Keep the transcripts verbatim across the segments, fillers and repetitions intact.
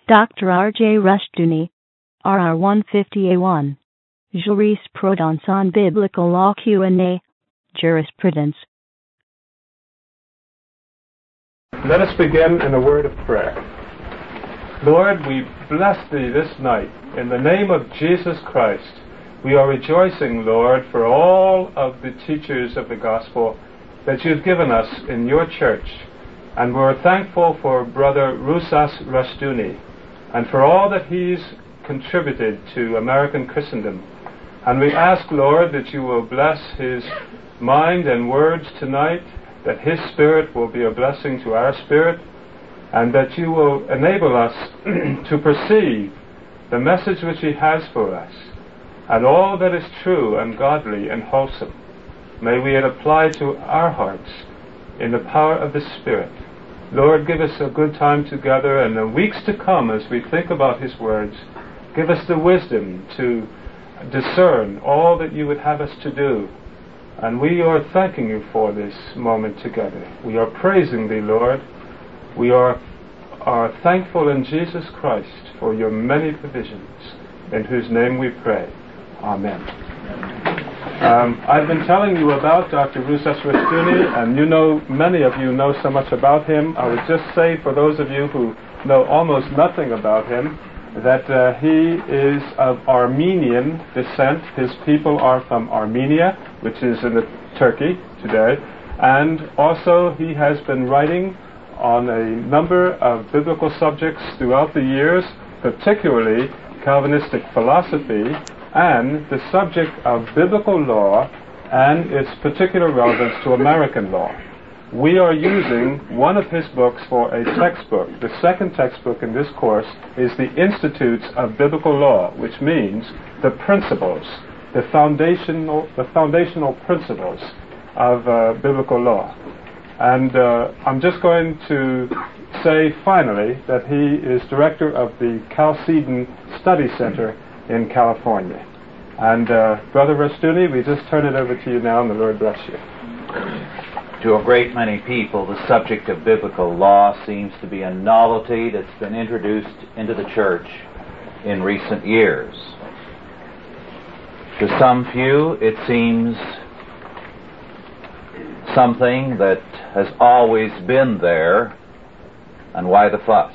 Doctor R J Rushdoony, R R one fifty A one. Jurisprudence on Biblical Law Q and A. Jurisprudence. Let us begin in a word of prayer. Lord, we bless Thee this night. In the name of Jesus Christ, we are rejoicing, Lord, for all of the teachers of the gospel that You've given us in Your church. And we're thankful for Brother Rusas Rushdoony and for all that he's contributed to American Christendom. And we ask, Lord, that You will bless his mind and words tonight, that his spirit will be a blessing to our spirit, and that You will enable us to perceive the message which he has for us, and all that is true and godly and wholesome. May we it apply to our hearts in the power of the Spirit. Lord, give us a good time together, and the weeks to come as we think about His words, give us the wisdom to discern all that You would have us to do. And we are thanking You for this moment together. We are praising Thee, Lord. We are, are thankful in Jesus Christ for Your many provisions, in whose name we pray. Amen. Um, I've been telling you about Doctor Rusas Rushdoony, and you know, many of you know so much about him. I would just say, for those of you who know almost nothing about him, that uh, he is of Armenian descent. His people are from Armenia, which is in the Turkey today, and also he has been writing on a number of biblical subjects throughout the years, particularly Calvinistic philosophy and the subject of biblical law and its particular relevance to American law. We are using one of his books for a textbook. The second textbook in this course is the Institutes of Biblical Law, which means the principles, the foundational, the foundational principles of uh, biblical law. And uh, I'm just going to say finally that he is director of the Chalcedon Study Center in California. And uh, Brother Rushdoony, we just turn it over to you now, and the Lord bless you. To a great many people, the subject of biblical law seems to be a novelty that's been introduced into the church in recent years. To some few, it seems something that has always been there, and why the fuss?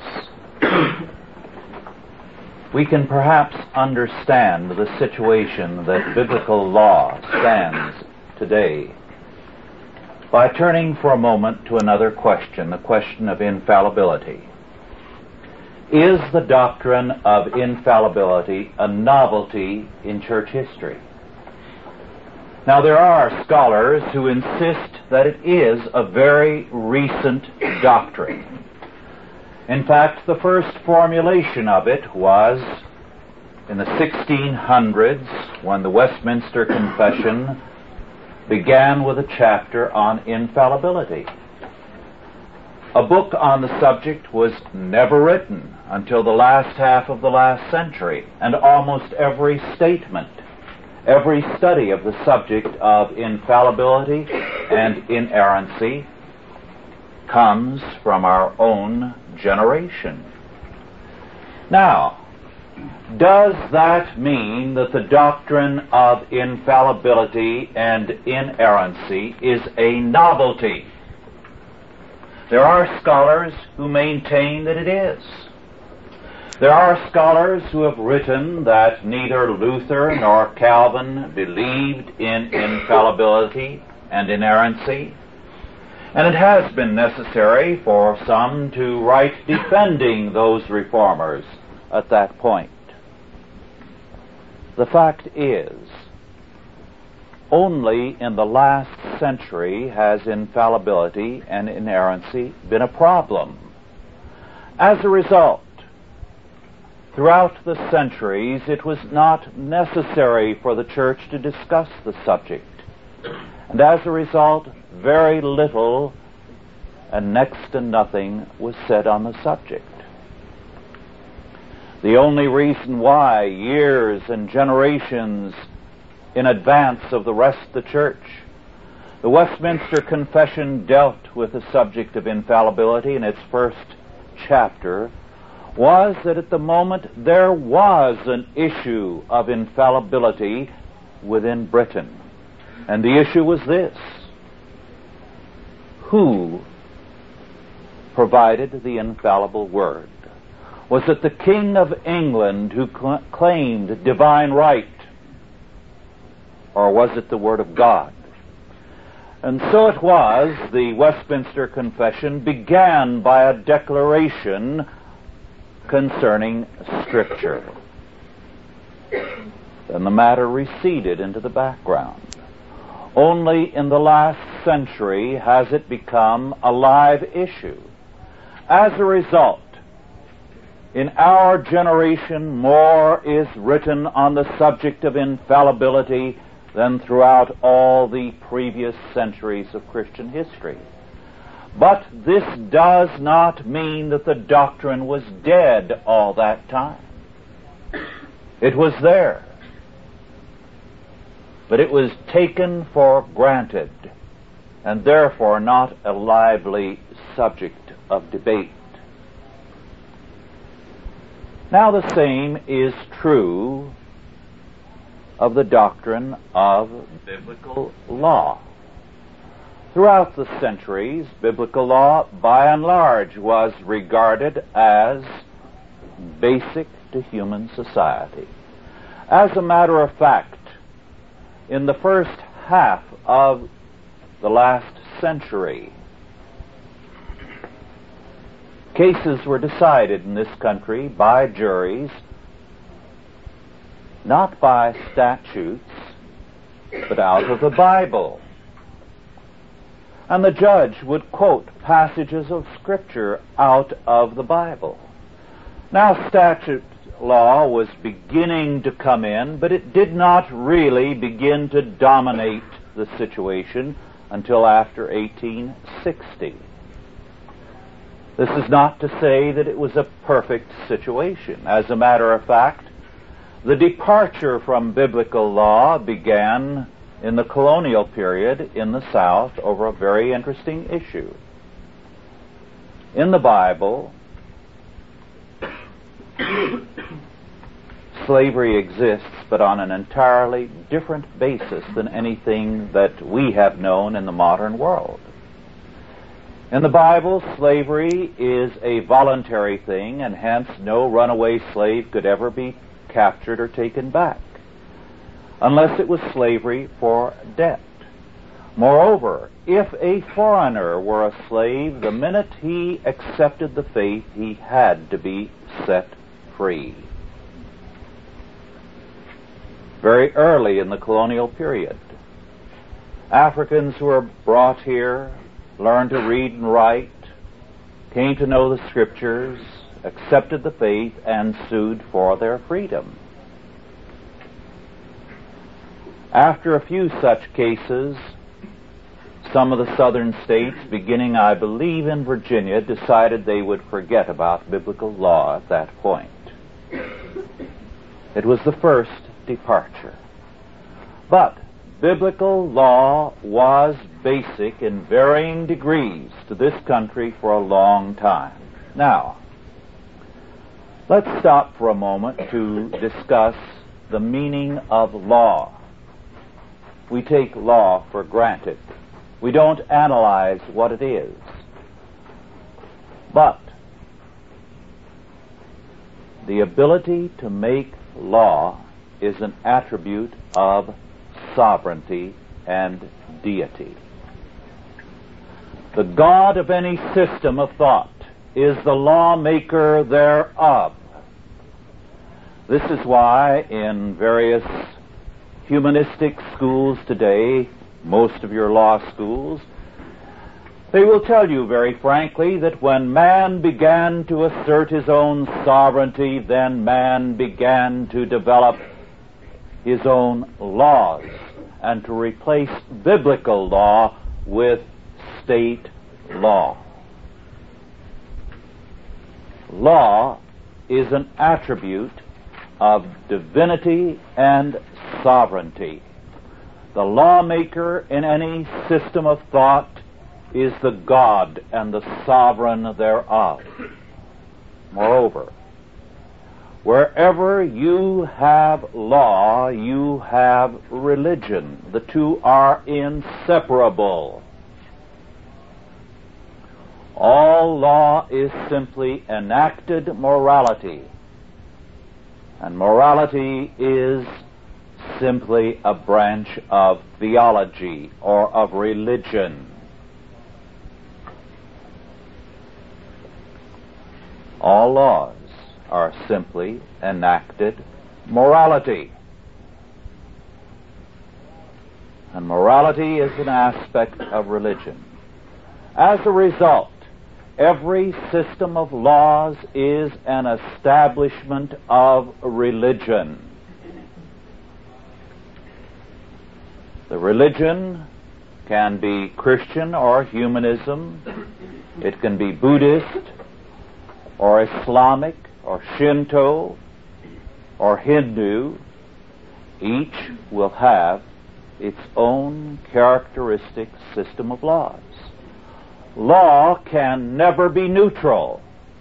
We can perhaps understand the situation that biblical law stands today by turning for a moment to another question, the question of infallibility. Is the doctrine of infallibility a novelty in church history? Now, there are scholars who insist that it is a very recent doctrine. In fact, the first formulation of it was in the sixteen hundreds, when the Westminster Confession began with a chapter on infallibility. A book on the subject was never written until the last half of the last century, and almost every statement, every study of the subject of infallibility and inerrancy comes from our own generation. Now, does that mean that the doctrine of infallibility and inerrancy is a novelty? There are scholars who maintain that it is. There are scholars who have written that neither Luther nor Calvin believed in infallibility and inerrancy, and it has been necessary for some to write defending those reformers at that point. The fact is, only in the last century has infallibility and inerrancy been a problem. As a result, throughout the centuries, it was not necessary for the church to discuss the subject. And as a result, very little and next to nothing was said on the subject. The only reason why, years and generations in advance of the rest of the church, the Westminster Confession dealt with the subject of infallibility in its first chapter, was that at the moment there was an issue of infallibility within Britain. And the issue was this: who provided the infallible word? Was it the King of England who cl- claimed divine right? Or was it the Word of God? And so it was the Westminster Confession began by a declaration concerning Scripture. Then the matter receded into the background. Only in the last century has it become a live issue. As a result, in our generation, more is written on the subject of infallibility than throughout all the previous centuries of Christian history. But this does not mean that the doctrine was dead all that time. It was there, but it was taken for granted, and therefore not a lively subject of debate. Now the same is true of the doctrine of biblical law. Throughout the centuries, biblical law, by and large, was regarded as basic to human society. As a matter of fact, in the first half of the last century, cases were decided in this country by juries, not by statutes, but out of the Bible. And the judge would quote passages of Scripture out of the Bible. Now, statute law was beginning to come in, but it did not really begin to dominate the situation until after eighteen sixty. This is not to say that it was a perfect situation. As a matter of fact, the departure from biblical law began in the colonial period in the South over a very interesting issue. In the Bible, slavery exists, but on an entirely different basis than anything that we have known in the modern world. In the Bible, slavery is a voluntary thing, and hence no runaway slave could ever be captured or taken back, unless it was slavery for debt. Moreover, if a foreigner were a slave, the minute he accepted the faith, he had to be set free. Very early in the colonial period, Africans who were brought here, learned to read and write, came to know the Scriptures, accepted the faith, and sued for their freedom. After a few such cases, some of the southern states, beginning, I believe, in Virginia, decided they would forget about biblical law at that point. It was the first departure. But biblical law was basic in varying degrees to this country for a long time. Now, let's stop for a moment to discuss the meaning of law. We take law for granted. We don't analyze what it is. But the ability to make law is an attribute of sovereignty and deity. The God of any system of thought is the lawmaker thereof. This is why in various humanistic schools today, most of your law schools, they will tell you very frankly that when man began to assert his own sovereignty, then man began to develop his own laws and to replace biblical law with state law. Law is an attribute of divinity and sovereignty. The lawmaker in any system of thought is the God and the sovereign thereof. Moreover, Wherever you have law, you have religion. The two are inseparable. All law is simply enacted morality, and morality is simply a branch of theology or of religion. All laws are simply enacted morality. And morality is an aspect of religion. As a result, every system of laws is an establishment of religion. The religion can be Christian or humanism. It can be Buddhist or Islamic or Shinto or Hindu. Each will have its own characteristic system of laws. Law can never be neutral.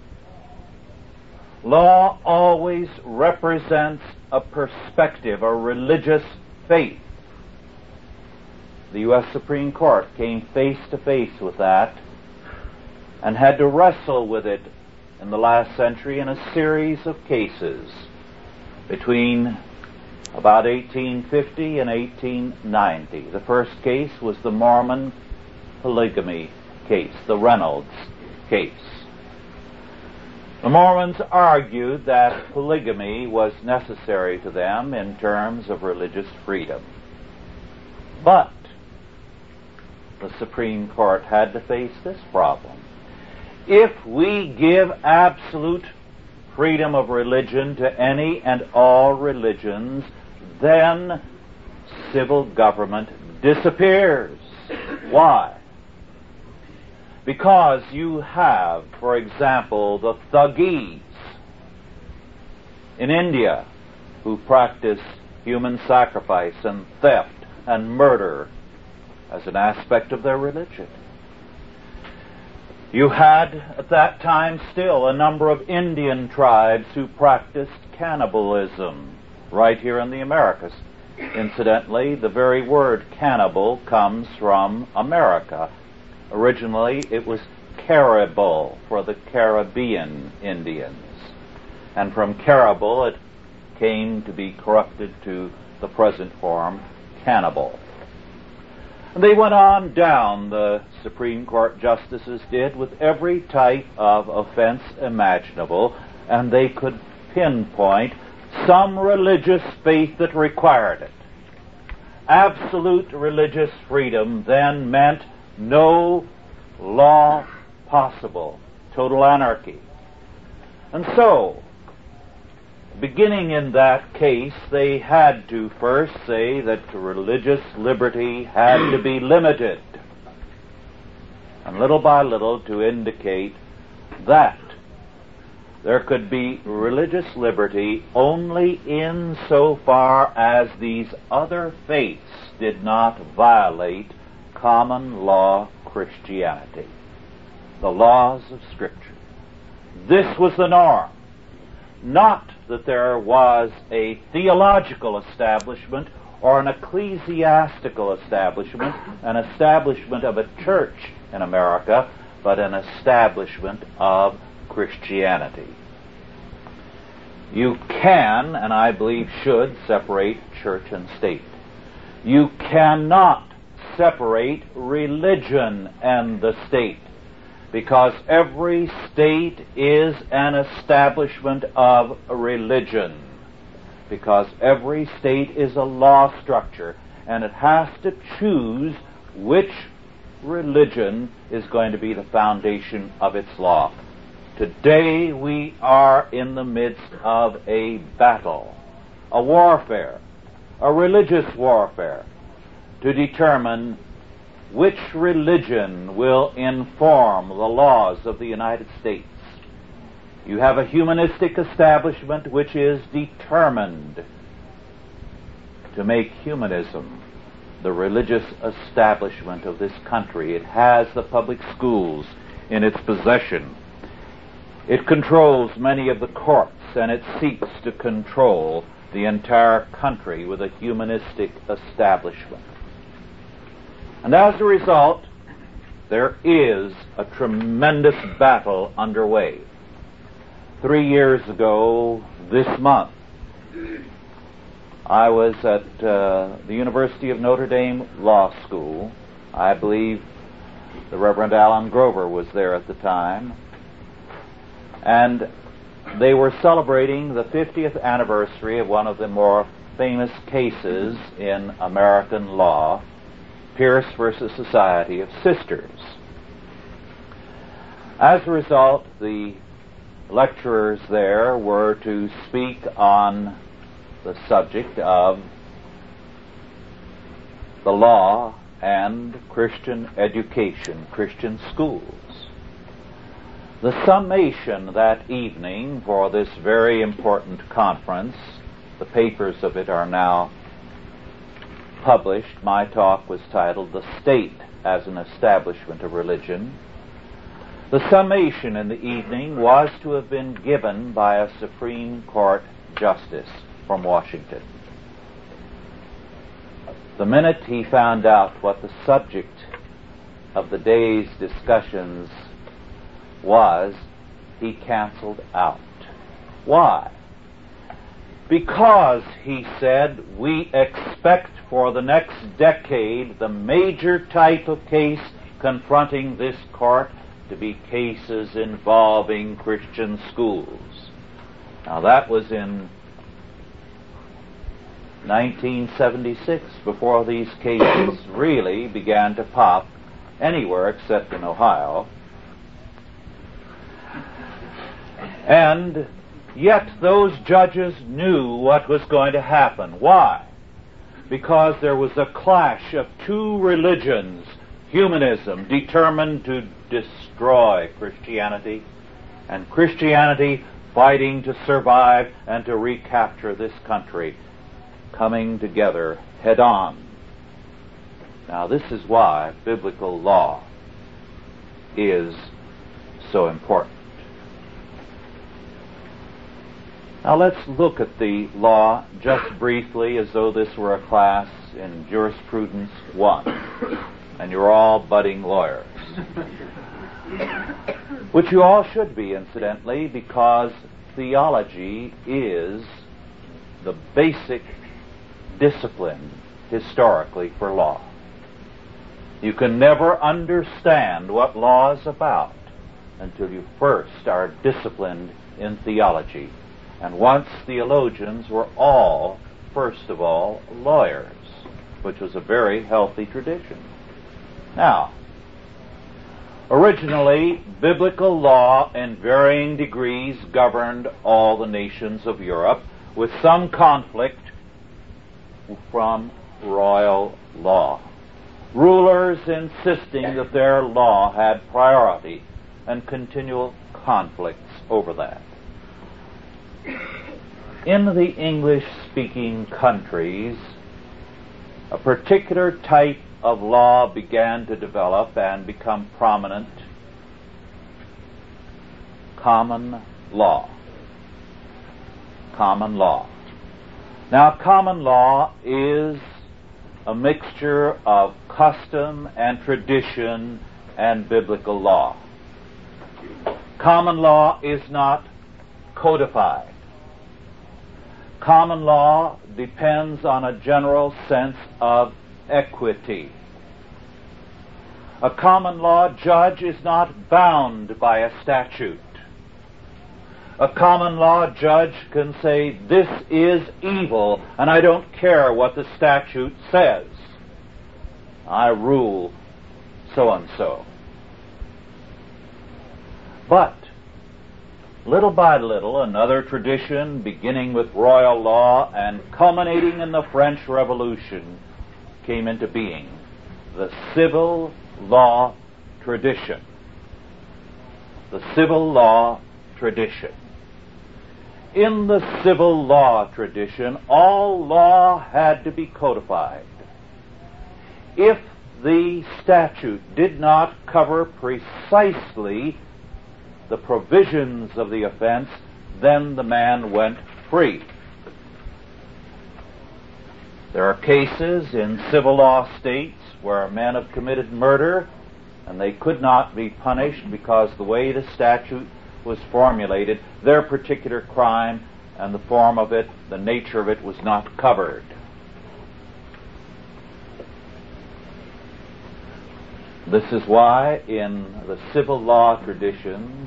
Law always represents a perspective, a religious faith. The U S Supreme Court came face to face with that and had to wrestle with it in the last century in a series of cases between about eighteen fifty and eighteen ninety. The first case was the Mormon polygamy case, the Reynolds case. The Mormons argued that polygamy was necessary to them in terms of religious freedom. But the Supreme Court had to face this problem. If we give absolute freedom of religion to any and all religions, then civil government disappears. Why? Because you have, for example, the Thuggees in India who practice human sacrifice and theft and murder as an aspect of their religion. You had, at that time still, a number of Indian tribes who practiced cannibalism right here in the Americas. Incidentally, the very word cannibal comes from America. Originally, it was Caribou for the Caribbean Indians. And from Caribou, it came to be corrupted to the present form, cannibal. And they went on down, the Supreme Court justices did, with every type of offense imaginable, and they could pinpoint some religious faith that required it. Absolute religious freedom then meant no law possible, total anarchy. And so, beginning in that case, they had to first say that religious liberty had to be limited, and little by little to indicate that there could be religious liberty only insofar as these other faiths did not violate common law Christianity, the laws of Scripture. This was the norm. Not that there was a theological establishment or an ecclesiastical establishment, an establishment of a church in America, but an establishment of Christianity. You can, and I believe should, separate church and state. You cannot separate religion and the state, because every state is an establishment of religion, because every state is a law structure, and it has to choose which religion is going to be the foundation of its law. Today we are in the midst of a battle, a warfare, a religious warfare, to determine which religion will inform the laws of the United States. You have a humanistic establishment which is determined to make humanism the religious establishment of this country. It has the public schools in its possession. It controls many of the courts and it seeks to control the entire country with a humanistic establishment. And as a result, there is a tremendous battle underway. Three years ago this month, I was at uh, the University of Notre Dame Law School. I believe the Reverend Alan Grover was there at the time. And they were celebrating the fiftieth anniversary of one of the more famous cases in American law, Pierce versus Society of Sisters. As a result, the lecturers there were to speak on the subject of the law and Christian education, Christian schools. The summation that evening for this very important conference, the papers of it are now published. My talk was titled "The State as an Establishment of Religion." The summation in the evening was to have been given by a Supreme Court justice from Washington. The minute he found out what the subject of the day's discussions was, he canceled out. Why? Because, he said, we expect for the next decade the major type of case confronting this court to be cases involving Christian schools. Now that was in nineteen seventy-six, before these cases really began to pop anywhere except in Ohio. And yet those judges knew what was going to happen. Why? Because there was a clash of two religions, humanism, determined to destroy Christianity, and Christianity fighting to survive and to recapture this country, coming together head on. Now, this is why biblical law is so important. Now let's look at the law just briefly as though this were a class in Jurisprudence one, and you're all budding lawyers. Which you all should be, incidentally, because theology is the basic discipline historically for law. You can never understand what law is about until you first are disciplined in theology. And once theologians were all, first of all, lawyers, which was a very healthy tradition. Now, originally, biblical law in varying degrees governed all the nations of Europe, with some conflict from royal law. Rulers insisting that their law had priority, and continual conflicts over that. In the English-speaking countries, a particular type of law began to develop and become prominent: common law. Common law. Now, common law is a mixture of custom and tradition and biblical law. Common law is not codified. Common law depends on a general sense of equity. A common law judge is not bound by a statute. A common law judge can say, this is evil, and I don't care what the statute says. I rule so-and-so. But little by little, another tradition, beginning with royal law and culminating in the French Revolution, came into being: the civil law tradition. The civil law tradition. In the civil law tradition, all law had to be codified. If the statute did not cover precisely the provisions of the offense, then the man went free. There are cases in civil law states where men have committed murder and they could not be punished because the way the statute was formulated, their particular crime and the form of it, the nature of it, was not covered. This is why in the civil law traditions,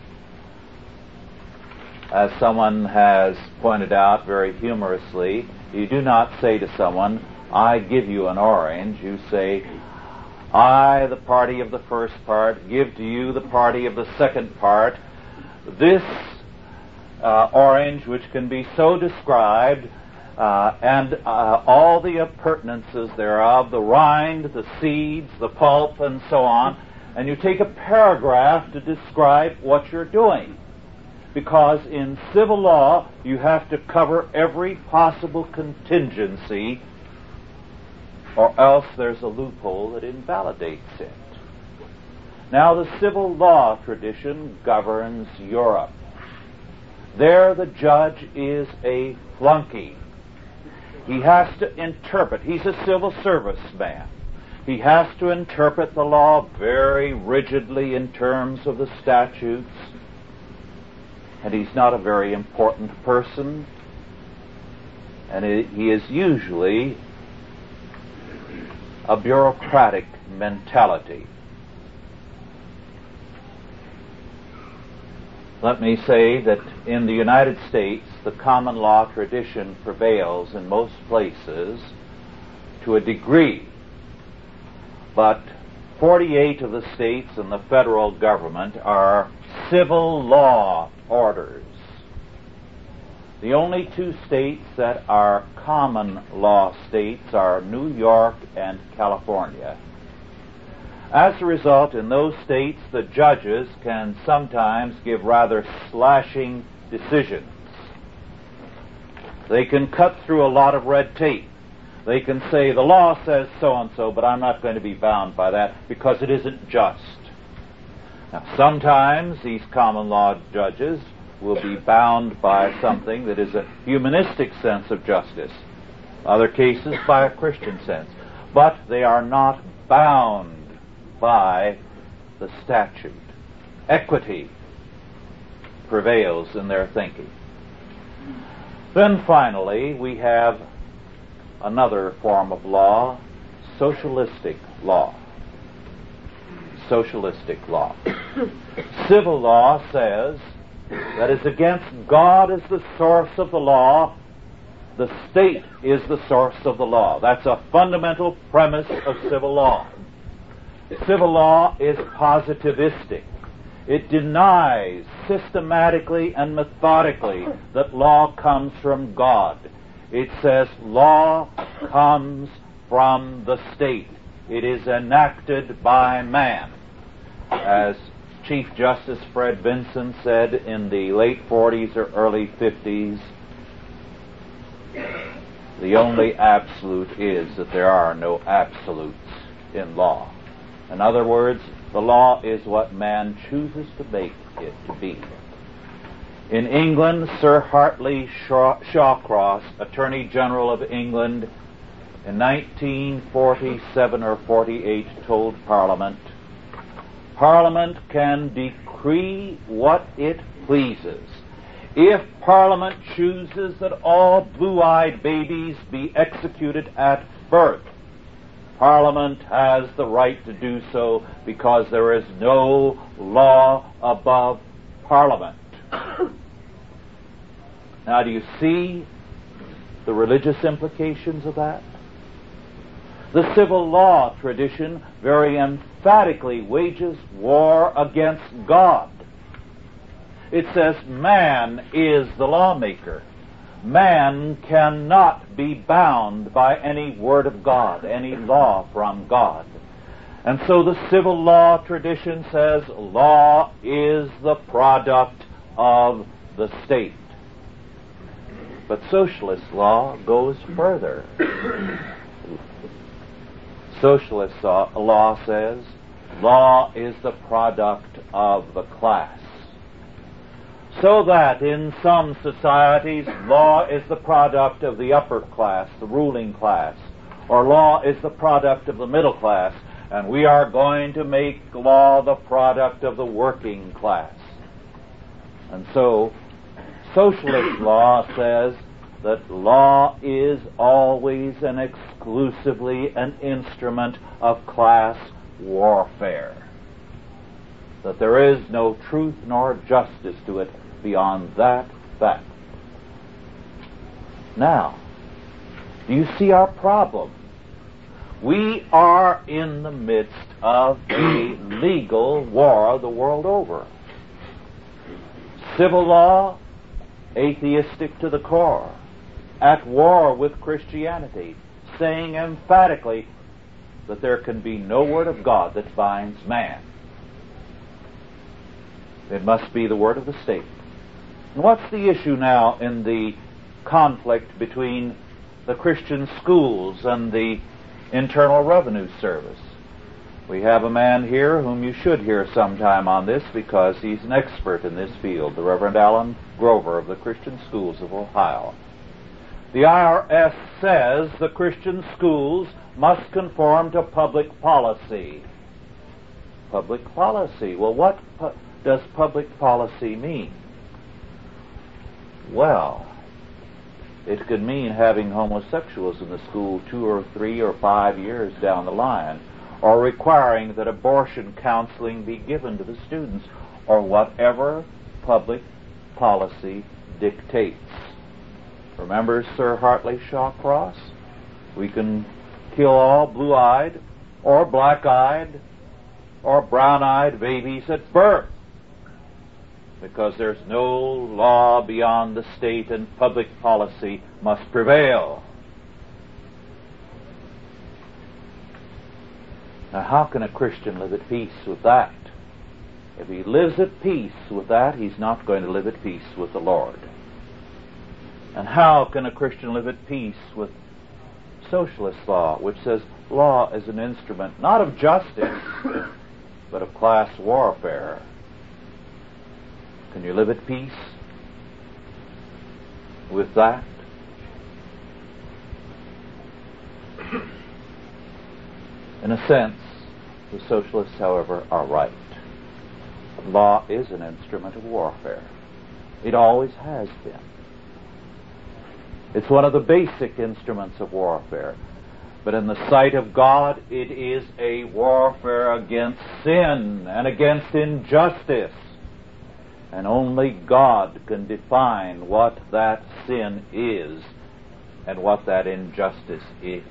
as someone has pointed out very humorously, you do not say to someone, I give you an orange. You say, I, the party of the first part, give to you the party of the second part this uh, orange, which can be so described, uh, and uh, all the appurtenances thereof, the rind, the seeds, the pulp, and so on, and you take a paragraph to describe what you're doing. Because in civil law, you have to cover every possible contingency, or else there's a loophole that invalidates it. Now, the civil law tradition governs Europe. There, the judge is a flunky. He has to interpret. He's a civil service man. He has to interpret the law very rigidly in terms of the statutes. And he's not a very important person, and he is usually a bureaucratic mentality. Let me say that in the United States, the common law tradition prevails in most places to a degree, but forty-eight of the states and the federal government are civil law orders. The only two states that are common law states are New York and California. As a result, in those states, the judges can sometimes give rather slashing decisions. They can cut through a lot of red tape. They can say, the law says so-and-so, but I'm not going to be bound by that because it isn't just. Now, sometimes these common law judges will be bound by something that is a humanistic sense of justice. Other cases by a Christian sense. But they are not bound by the statute. Equity prevails in their thinking. Then finally, we have another form of law, socialistic law. Socialistic law. Civil law says that as against God as the source of the law, the state is the source of the law. That's a fundamental premise of civil law. Civil law is positivistic. It denies systematically and methodically that law comes from God. It says law comes from the state. It is enacted by man. As Chief Justice Fred Vinson said in the late forties or early fifties, the only absolute is that there are no absolutes in law. In other words, the law is what man chooses to make it to be. In England, Sir Hartley Shaw- Shawcross, Attorney General of England, in nineteen forty-seven or forty-eight told Parliament, Parliament can decree what it pleases. If Parliament chooses that all blue-eyed babies be executed at birth, Parliament has the right to do so because there is no law above Parliament. Now, do you see the religious implications of that? The civil law tradition very emphatically wages war against God. It says man is the lawmaker. Man cannot be bound by any word of God, any law from God. And so the civil law tradition says law is the product of the state. But socialist law goes further. Socialist law says law is the product of the class. So that in some societies, law is the product of the upper class, the ruling class, or law is the product of the middle class, and we are going to make law the product of the working class. And so, socialist law says that law is always and exclusively an instrument of class warfare. That there is no truth nor justice to it beyond that fact. Now, do you see our problem? We are in the midst of a legal war the world over. Civil law, atheistic to the core, at war with Christianity, saying emphatically that there can be no word of God that binds man. It must be the word of the state. And what's the issue now in the conflict between the Christian schools and the Internal Revenue Service? We have a man here whom you should hear sometime on this because he's an expert in this field, the Reverend Alan Grover of the Christian Schools of Ohio. The I R S says the Christian schools must conform to public policy. Public policy. Well, what pu- does public policy mean? Well, it could mean having homosexuals in the school two or three or five years down the line, or requiring that abortion counseling be given to the students, or whatever public policy dictates. Remember Sir Hartley Shawcross? We can kill all blue-eyed, or black-eyed, or brown-eyed babies at birth, because there's no law beyond the state and public policy must prevail. Now, how can a Christian live at peace with that? If he lives at peace with that, he's not going to live at peace with the Lord. And how can a Christian live at peace with socialist law, which says law is an instrument not of justice, but of class warfare? Can you live at peace with that? In a sense, the socialists, however, are right. Law is an instrument of warfare. It always has been. It's one of the basic instruments of warfare. But in the sight of God, it is a warfare against sin and against injustice. And only God can define what that sin is and what that injustice is.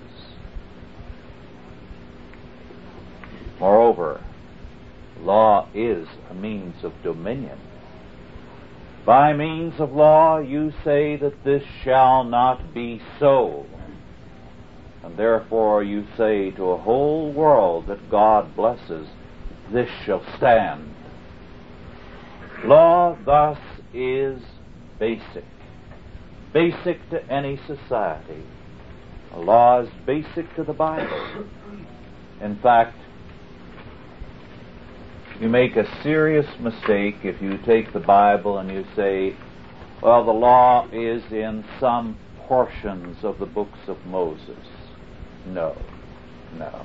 Moreover, law is a means of dominion. By means of law, you say that this shall not be so. And therefore you say to a whole world that God blesses, this shall stand. Law thus is basic. Basic to any society. A law is basic to the Bible. In fact, you make a serious mistake if you take the Bible and you say, well, the law is in some portions of the books of Moses. No, no.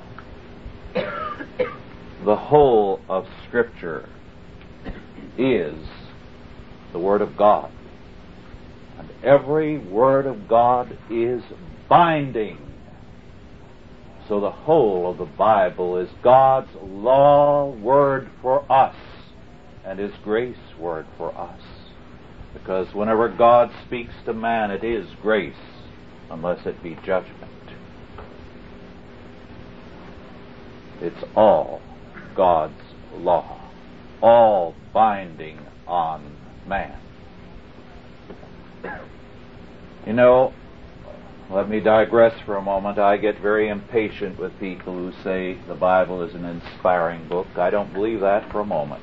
The whole of Scripture is the Word of God. And every Word of God is binding. So the whole of the Bible is God's law word for us and His grace word for us. Because whenever God speaks to man, it is grace, unless it be judgment. It's all God's law, all binding on man. You know, let me digress for a moment. I get very impatient with people who say the Bible is an inspiring book. I don't believe that for a moment.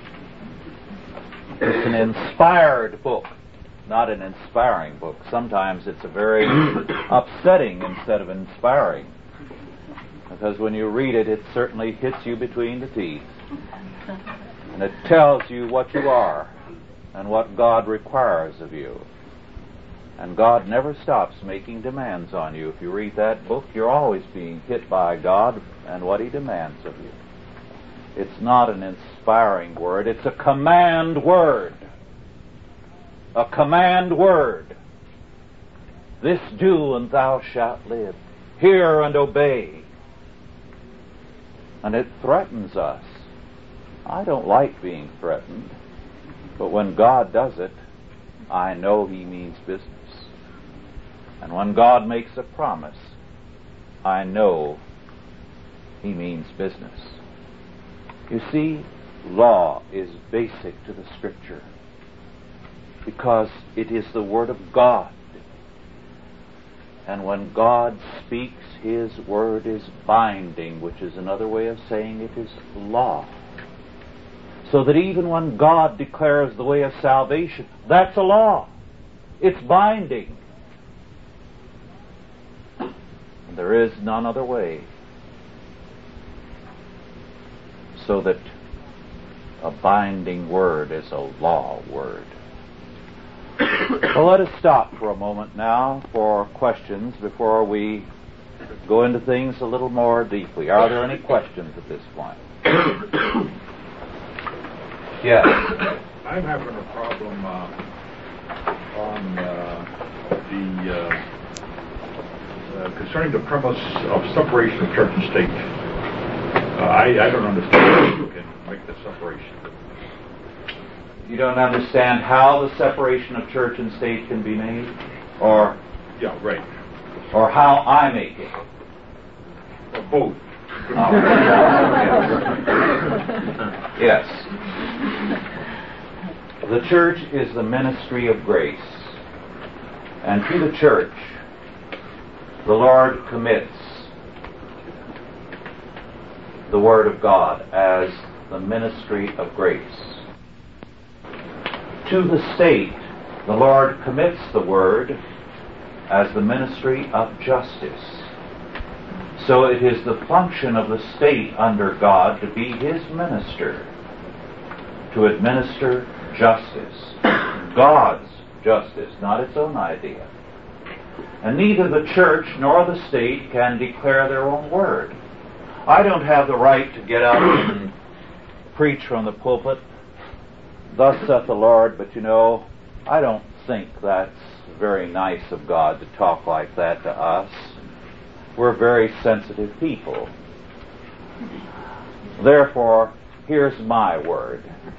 It's an inspired book, not an inspiring book. Sometimes it's a very upsetting instead of inspiring. Because when you read it, it certainly hits you between the teeth. And it tells you what you are. and what God requires of you. And God never stops making demands on you. If you read that book, you're always being hit by God and what He demands of you. It's not an inspiring word. It's a command word. A command word. This do and thou shalt live. Hear and obey. And it threatens us. I don't like being threatened. But when God does it, I know He means business. And when God makes a promise, I know He means business. You see, law is basic to the Scripture because it is the Word of God. And when God speaks, His Word is binding, which is another way of saying it is law. So that even when God declares the way of salvation, that's a law. It's binding. And there is none other way. So that a binding word is a law word. Well, let us stop for a moment now for questions before we go into things a little more deeply. Are there any questions at this point? Yes. I'm having a problem uh, on uh, the uh, uh, concerning the premise of separation of church and state. Uh, I, I don't understand how you can make the separation. You don't understand how the separation of church and state can be made? Or yeah, right. Or how I make it? Or both. Oh. Yes. The church is the ministry of grace. And to the church, the Lord commits the Word of God as the ministry of grace. To the state, the Lord commits the Word as the ministry of justice. So it is the function of the state under God to be His minister, to administer justice, God's justice, not its own idea. And neither the church nor the state can declare their own word. I don't have the right to get up and preach from the pulpit, thus saith the Lord, but you know, I don't think that's very nice of God to talk like that to us. We're very sensitive people. Therefore, here's my word.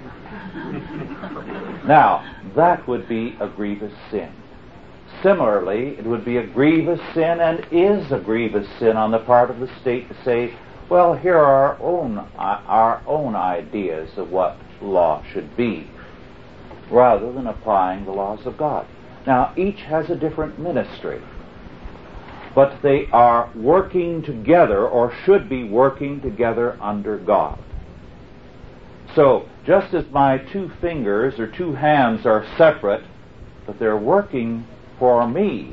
Now, that would be a grievous sin. Similarly, it would be a grievous sin, and is a grievous sin on the part of the state to say, well, here are our own, our own ideas of what law should be, rather than applying the laws of God. Now, each has a different ministry, but they are working together, or should be working together under God. So, just as my two fingers or two hands are separate, but they're working for me,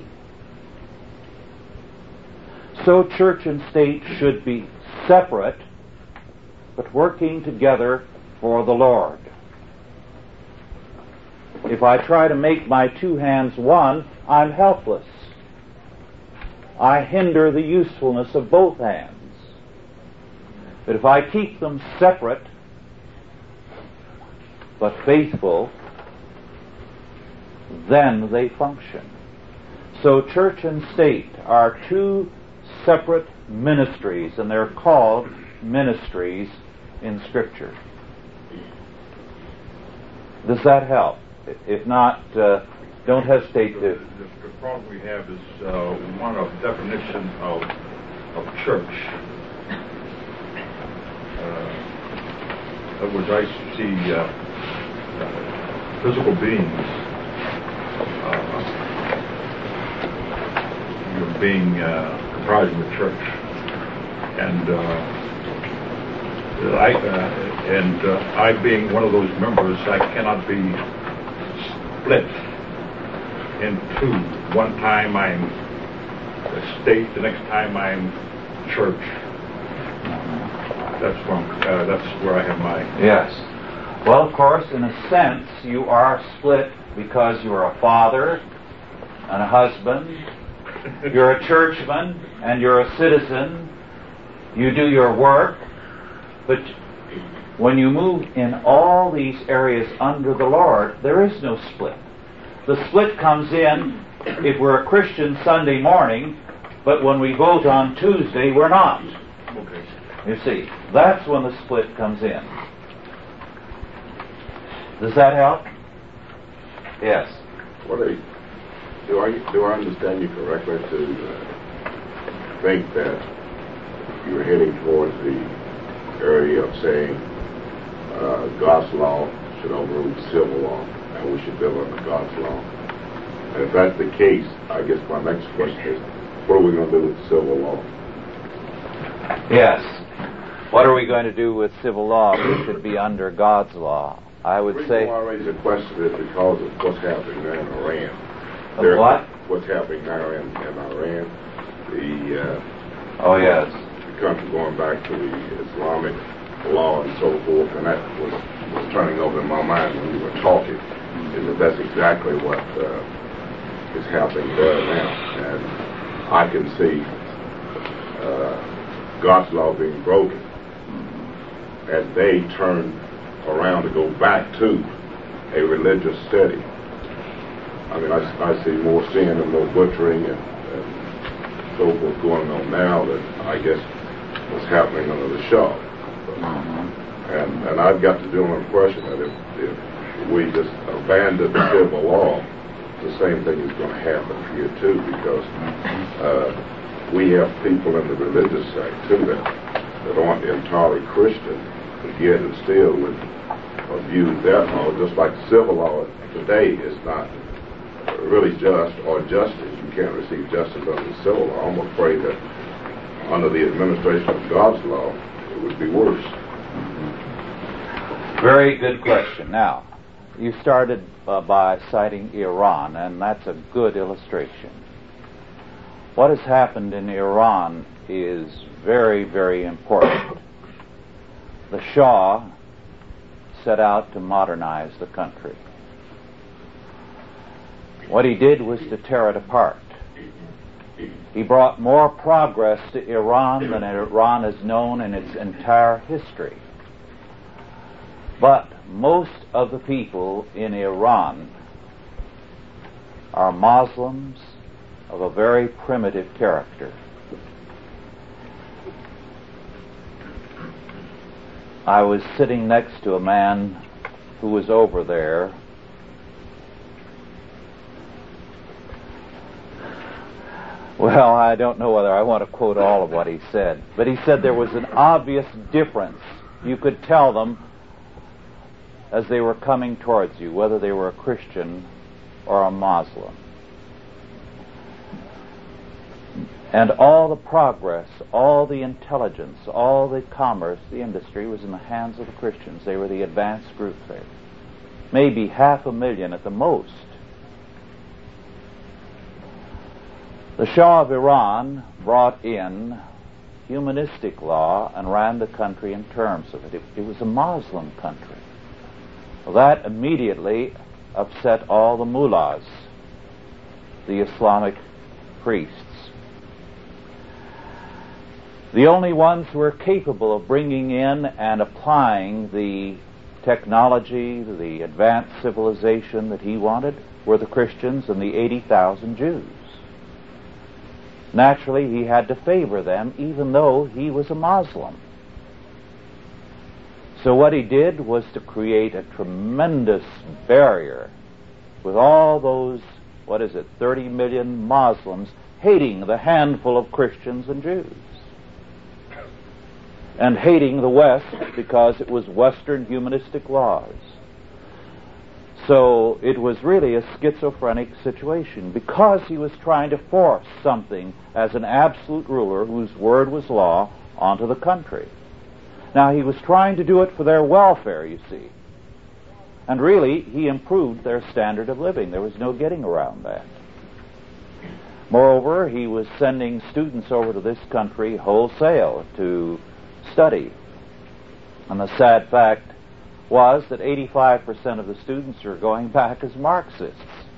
so church and state should be separate, but working together for the Lord. If I try to make my two hands one, I'm helpless. I hinder the usefulness of both hands. But if I keep them separate, but faithful, then they function. So church and state are two separate ministries, and they're called ministries in Scripture. Does that help? If not, uh, don't hesitate to... The, the, the problem we have is uh, one of definition of, of church. Uh, in other words, I see uh, uh, physical beings uh, you're being uh, comprising the church. And uh, I, uh, and uh, I being one of those members, I cannot be split in two. One time I'm state, the next time I'm church. That's from. Uh, that's where I have my. Yes. Well, of course, in a sense, you are split because you're a father and a husband, you're a churchman, and you're a citizen. You do your work, but when you move in all these areas under the Lord, there is no split. The split comes in if we're a Christian Sunday morning, but when we vote on Tuesday, we're not. Okay. You see, that's when the split comes in. Does that help? Yes. What are you, do I do I understand you correctly to uh, think that you're heading towards the area of saying uh, God's law should overrule civil law and we should live under God's law? And if that's the case, I guess my next question is, what are we going to do with civil law? Yes. What are we going to do with civil law which should be under God's law? I would the say... reason why I raise the question is because of what's happening now in Iran. Of what? What's happening now in, in Iran. The, uh, oh, yes. the country going back to the Islamic law and so forth, and that was, was turning over in my mind when you were talking, is that that's exactly what uh, is happening there now. And I can see uh, God's law being broken as they turn around to go back to a religious setting. I mean, I, I see more sin and more butchering and, and so forth going on now than I guess was happening under the Shah. And and I've got the general impression that if, if we just abandon civil law, the same thing is going to happen here too, because uh, we have people in the religious sect too that, that aren't entirely Christian, but yet and still would view that law just like civil law today is not really just or justice. You can't receive justice under civil law. I'm afraid that under the administration of God's law, it would be worse. Very good question. Now, you started uh, by citing Iran, and that's a good illustration. What has happened in Iran is very, very important. The Shah set out to modernize the country. What he did was to tear it apart. He brought more progress to Iran than Iran has known in its entire history. But most of the people in Iran are Muslims of a very primitive character. I was sitting next to a man who was over there Well, I don't know whether I want to quote all of what he said, but he said there was an obvious difference. You could tell them as they were coming towards you, whether they were a Christian or a Muslim. And all the progress, all the intelligence, all the commerce, the industry was in the hands of the Christians. They were the advanced group there. Maybe half a million at the most. The Shah of Iran brought in humanistic law and ran the country in terms of it. It, it was a Muslim country. Well, that immediately upset all the mullahs, the Islamic priests. The only ones who were capable of bringing in and applying the technology, the advanced civilization that he wanted, were the Christians and the eighty thousand Jews. Naturally, he had to favor them, even though he was a Muslim. So what he did was to create a tremendous barrier with all those, what is it, thirty million Muslims hating the handful of Christians and Jews, and hating the West because it was Western humanistic laws. So it was really a schizophrenic situation, because he was trying to force something as an absolute ruler whose word was law onto the country. Now, he was trying to do it for their welfare, you see. And really, he improved their standard of living. There was no getting around that. Moreover, he was sending students over to this country wholesale to study. And the sad fact was that eighty-five percent of the students are going back as Marxists.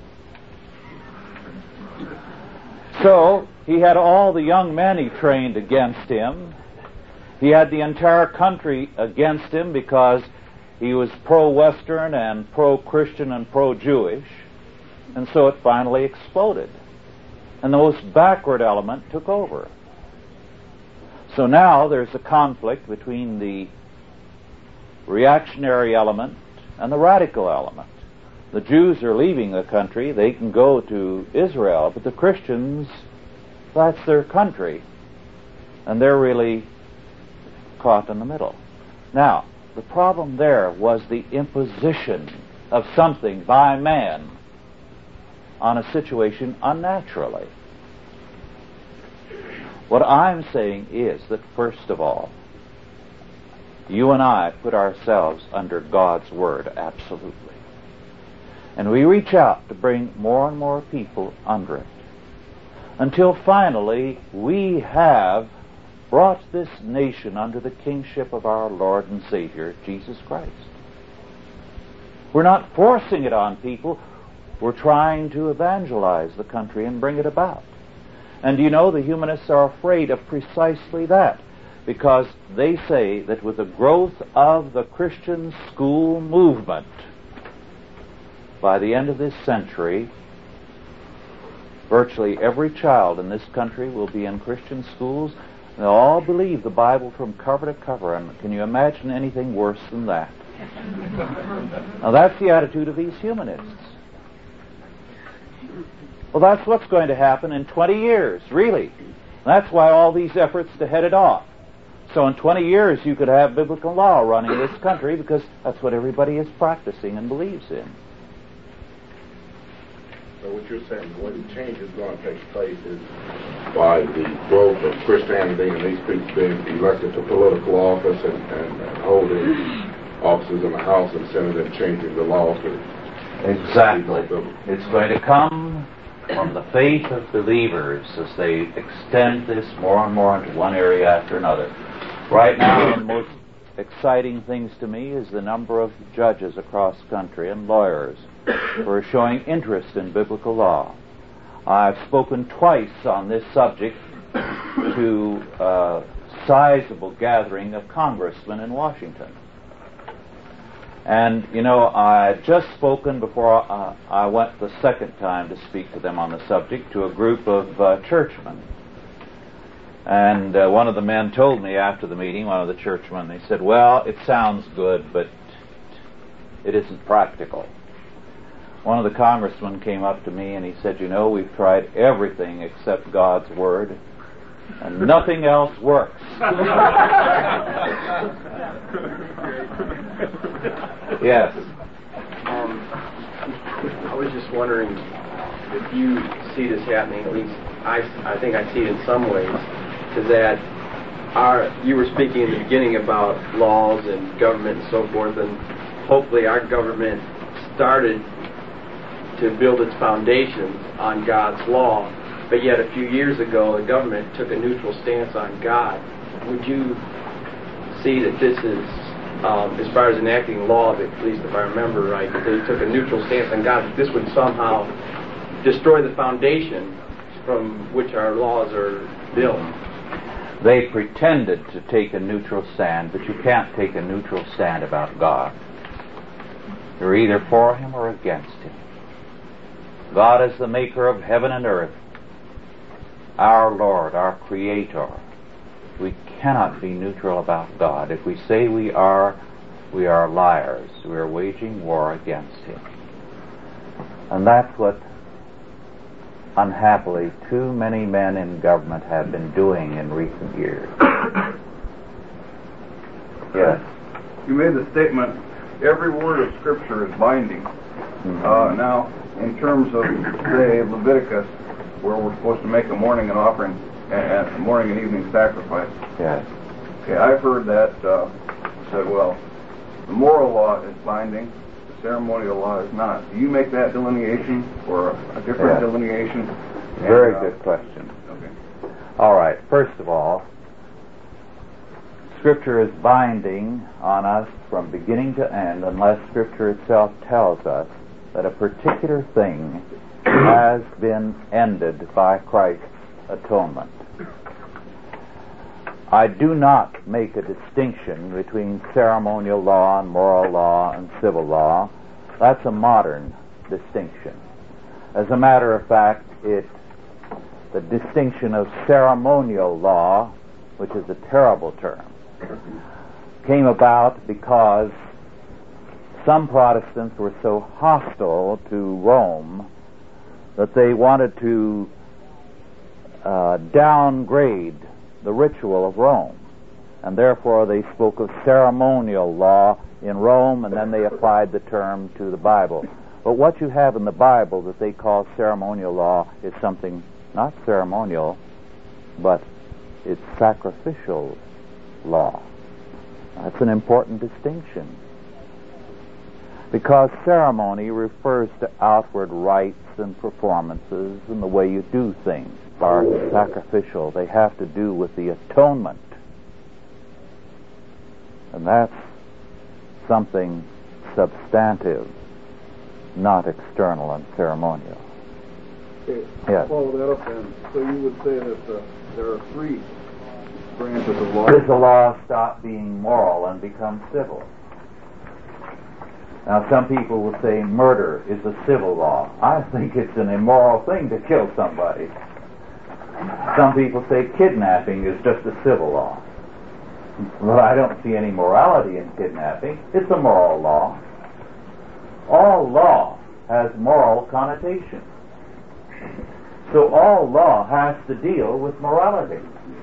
So he had all the young men he trained against him. He had the entire country against him because he was pro-Western and pro-Christian and pro-Jewish. And so it finally exploded. And the most backward element took over. So now there's a conflict between the reactionary element and the radical element. The Jews are leaving the country. They can go to Israel, but the Christians, that's their country. And they're really caught in the middle. Now, the problem there was the imposition of something by man on a situation unnaturally. What I'm saying is that, first of all, you and I put ourselves under God's Word, absolutely. And we reach out to bring more and more people under it, until finally we have brought this nation under the kingship of our Lord and Savior, Jesus Christ. We're not forcing it on people. We're trying to evangelize the country and bring it about. And you know, the humanists are afraid of precisely that, because they say that with the growth of the Christian school movement, by the end of this century, virtually every child in this country will be in Christian schools. They'll all believe the Bible from cover to cover, and can you imagine anything worse than that? Now that's the attitude of these humanists. Well, that's what's going to happen in twenty years, really. That's why all these efforts to head it off. So in twenty years you could have biblical law running this country, because that's what everybody is practicing and believes in. So what you're saying, the way the change is going to take place is by the growth of Christianity and these people being elected to political office and, and, and holding offices in the House and Senate and changing the law to... Exactly. It's going to come from the faith of believers as they extend this more and more into one area after another. Right now, the most exciting things to me is the number of judges across the country and lawyers who are showing interest in biblical law. I've spoken twice on this subject to a sizable gathering of congressmen in Washington. And, you know, I had just spoken before uh, I went the second time to speak to them on the subject to a group of uh, churchmen. And uh, one of the men told me after the meeting, one of the churchmen, he said, well, it sounds good, but it isn't practical. One of the congressmen came up to me and he said, you know, we've tried everything except God's Word, and nothing else works. Yes. Um, I was just wondering if you see this happening. At least I, I think I see it in some ways. Is that our you were speaking in the beginning about laws and government and so forth, and hopefully our government started to build its foundations on God's law, but yet a few years ago the government took a neutral stance on God. Would you see that this is, um, as far as enacting law, that, at least if I remember right, that they took a neutral stance on God, that this would somehow destroy the foundation from which our laws are built? They pretended to take a neutral stand, but you can't take a neutral stand about God. You're either for Him or against Him. God is the maker of heaven and earth, our Lord, our Creator. We cannot be neutral about God. If we say we are, we are liars. We are waging war against Him. And that's what, unhappily, too many men in government have been doing in recent years. Yes? You made the statement, every word of Scripture is binding. Mm-hmm. Uh, now, in terms of, say, Leviticus, where we're supposed to make a morning and offering, and a morning and evening sacrifice. Yes. Okay, I've heard that uh, said, well, the moral law is binding, the ceremonial law is not. Do you make that delineation, or a, a different yes. delineation? Very and, uh, good question. Okay. All right. First of all, Scripture is binding on us from beginning to end unless Scripture itself tells us that a particular thing has been ended by Christ's atonement. I do not make a distinction between ceremonial law and moral law and civil law. That's a modern distinction. As a matter of fact, it, the distinction of ceremonial law, which is a terrible term, came about because some Protestants were so hostile to Rome that they wanted to uh, downgrade the ritual of Rome, and therefore they spoke of ceremonial law in Rome, and then they applied the term to the Bible. But what you have in the Bible that they call ceremonial law is something not ceremonial, but it's sacrificial law. That's an important distinction, because ceremony refers to outward rites and performances and the way you do things. Are sacrificial. They have to do with the atonement. And that's something substantive, not external and ceremonial. Okay, yes. Follow that up then. So you would say that uh, there are three branches of law. Does the law stop being moral and become civil? Now, some people will say murder is a civil law. I think it's an immoral thing to kill somebody. Some people say kidnapping is just a civil law. But I don't see any morality in kidnapping. It's a moral law. All law has moral connotation. So all law has to deal with morality.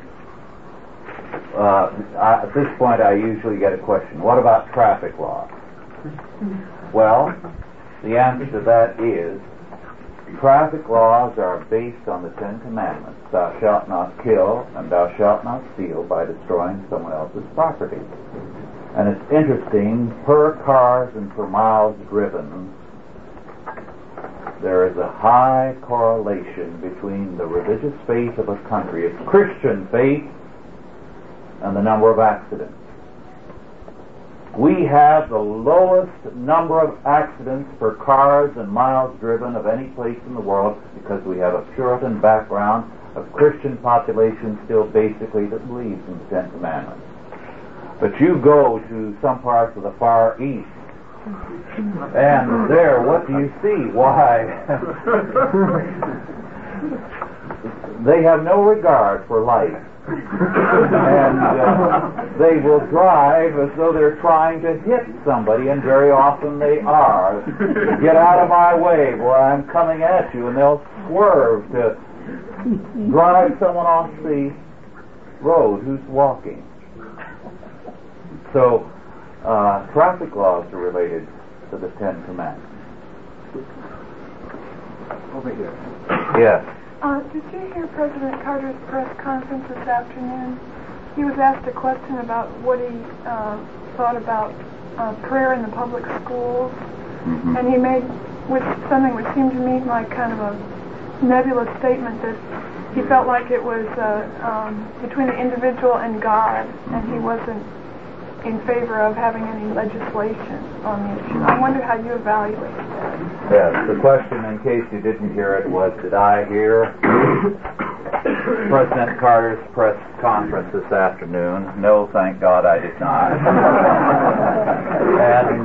Uh, I, at this point I usually get a question, what about traffic law? Well, the answer to that is traffic laws are based on the Ten Commandments. Thou shalt not kill, and thou shalt not steal by destroying someone else's property. And it's interesting, per cars and per miles driven, there is a high correlation between the religious faith of a country, its Christian faith, and the number of accidents. We have the lowest number of accidents per cars and miles driven of any place in the world because we have a Puritan background of Christian population still basically that believes in the Ten Commandments. But you go to some parts of the Far East, and there, what do you see? Why? They have no regard for life. And uh, they will drive as though they're trying to hit somebody, and very often they are. Get out of my way, boy, I'm coming at you, and they'll swerve to drive someone off the road who's walking. So, uh, traffic laws are related to the Ten Commandments. Over here. Yes. Uh, did you hear President Carter's press conference this afternoon? He was asked a question about what he uh, thought about uh, prayer in the public schools, mm-hmm. and he made which something which seemed to me like kind of a nebulous statement that he felt like it was uh, um, between the individual and God, and he wasn't in favor of having any legislation on the issue. I wonder how you evaluate that. Yes, the question, in case you didn't hear it, was, did I hear President Carter's press conference this afternoon? No, thank God I did not. And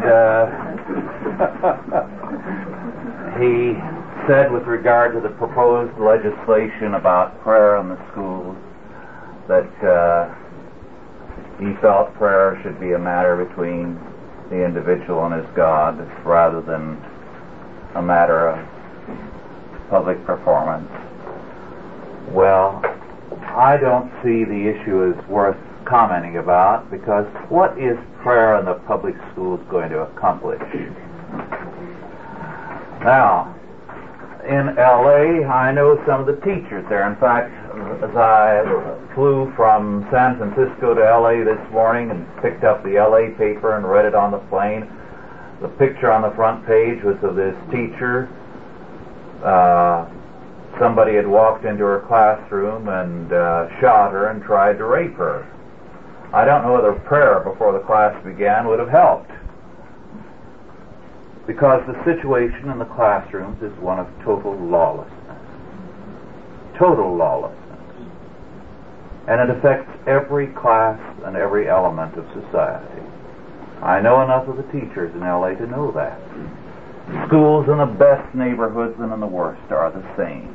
uh, he said with regard to the proposed legislation about prayer in the schools that uh, he felt prayer should be a matter between the individual and his God rather than a matter of public performance. Well, I don't see the issue as worth commenting about, because what is prayer in the public schools going to accomplish? Now, in L A, I know some of the teachers there. In fact, as I flew from San Francisco to L A this morning and picked up the L A paper and read it on the plane, the picture on the front page was of this teacher. Uh, somebody had walked into her classroom and uh, shot her and tried to rape her. I don't know whether prayer before the class began would have helped, because the situation in the classrooms is one of total lawlessness. Total lawlessness. And it affects every class and every element of society. I know enough of the teachers in L A to know that. Schools in the best neighborhoods and in the worst are the same.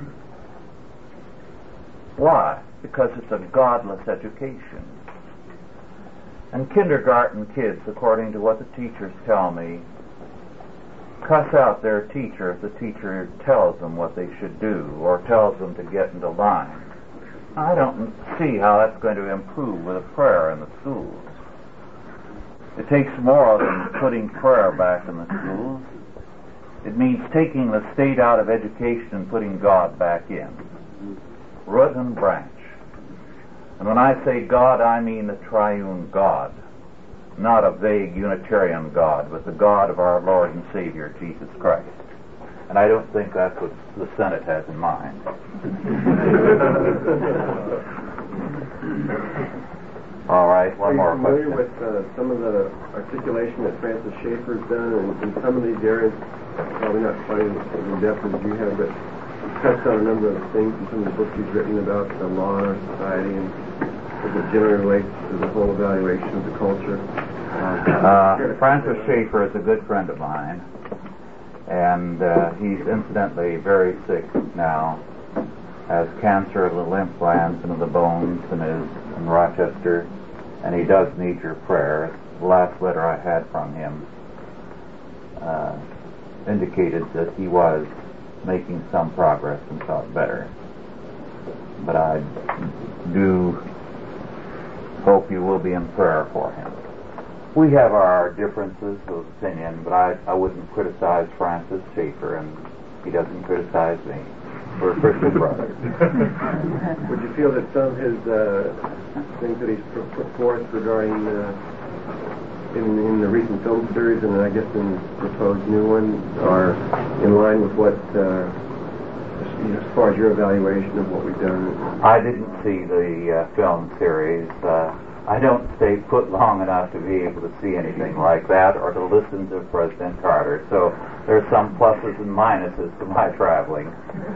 Why? Because it's a godless education. And kindergarten kids, according to what the teachers tell me, cuss out their teacher if the teacher tells them what they should do or tells them to get into line. I don't see how that's going to improve with a prayer in the schools. It takes more than putting prayer back in the schools. It means taking the state out of education and putting God back in. Root and branch. And when I say God, I mean the triune God. Not a vague Unitarian God, but the God of our Lord and Savior, Jesus Christ. And I don't think that's what the Senate has in mind. All right, one more question. Are you familiar with uh, some of the articulation that Francis Schaeffer has done in, in some of these areas? Probably not quite as in depth as you have, but he's touched on a number of things in some of the books he's written about the law in our society and as it generally relates to the whole evaluation of the culture. Uh, Francis Schaeffer is a good friend of mine, and uh, he's incidentally very sick now, has cancer of the lymph glands and of the bones, and is in Rochester, and he does need your prayer. The last letter I had from him uh, indicated that he was making some progress and felt better. But I do hope you will be in prayer for him. We have our differences of opinion, but I, I wouldn't criticize Francis Schaeffer, and he doesn't criticize me. We're Christian brothers. Would you feel that some of his uh, things that he's put forth regarding uh, in, in the recent film series and I guess in the proposed new one are in line with what, uh, as far as your evaluation of what we've done? I didn't see the uh, film series. Uh, I don't stay put long enough to be able to see anything like that or to listen to President Carter. So there's some pluses and minuses to my traveling.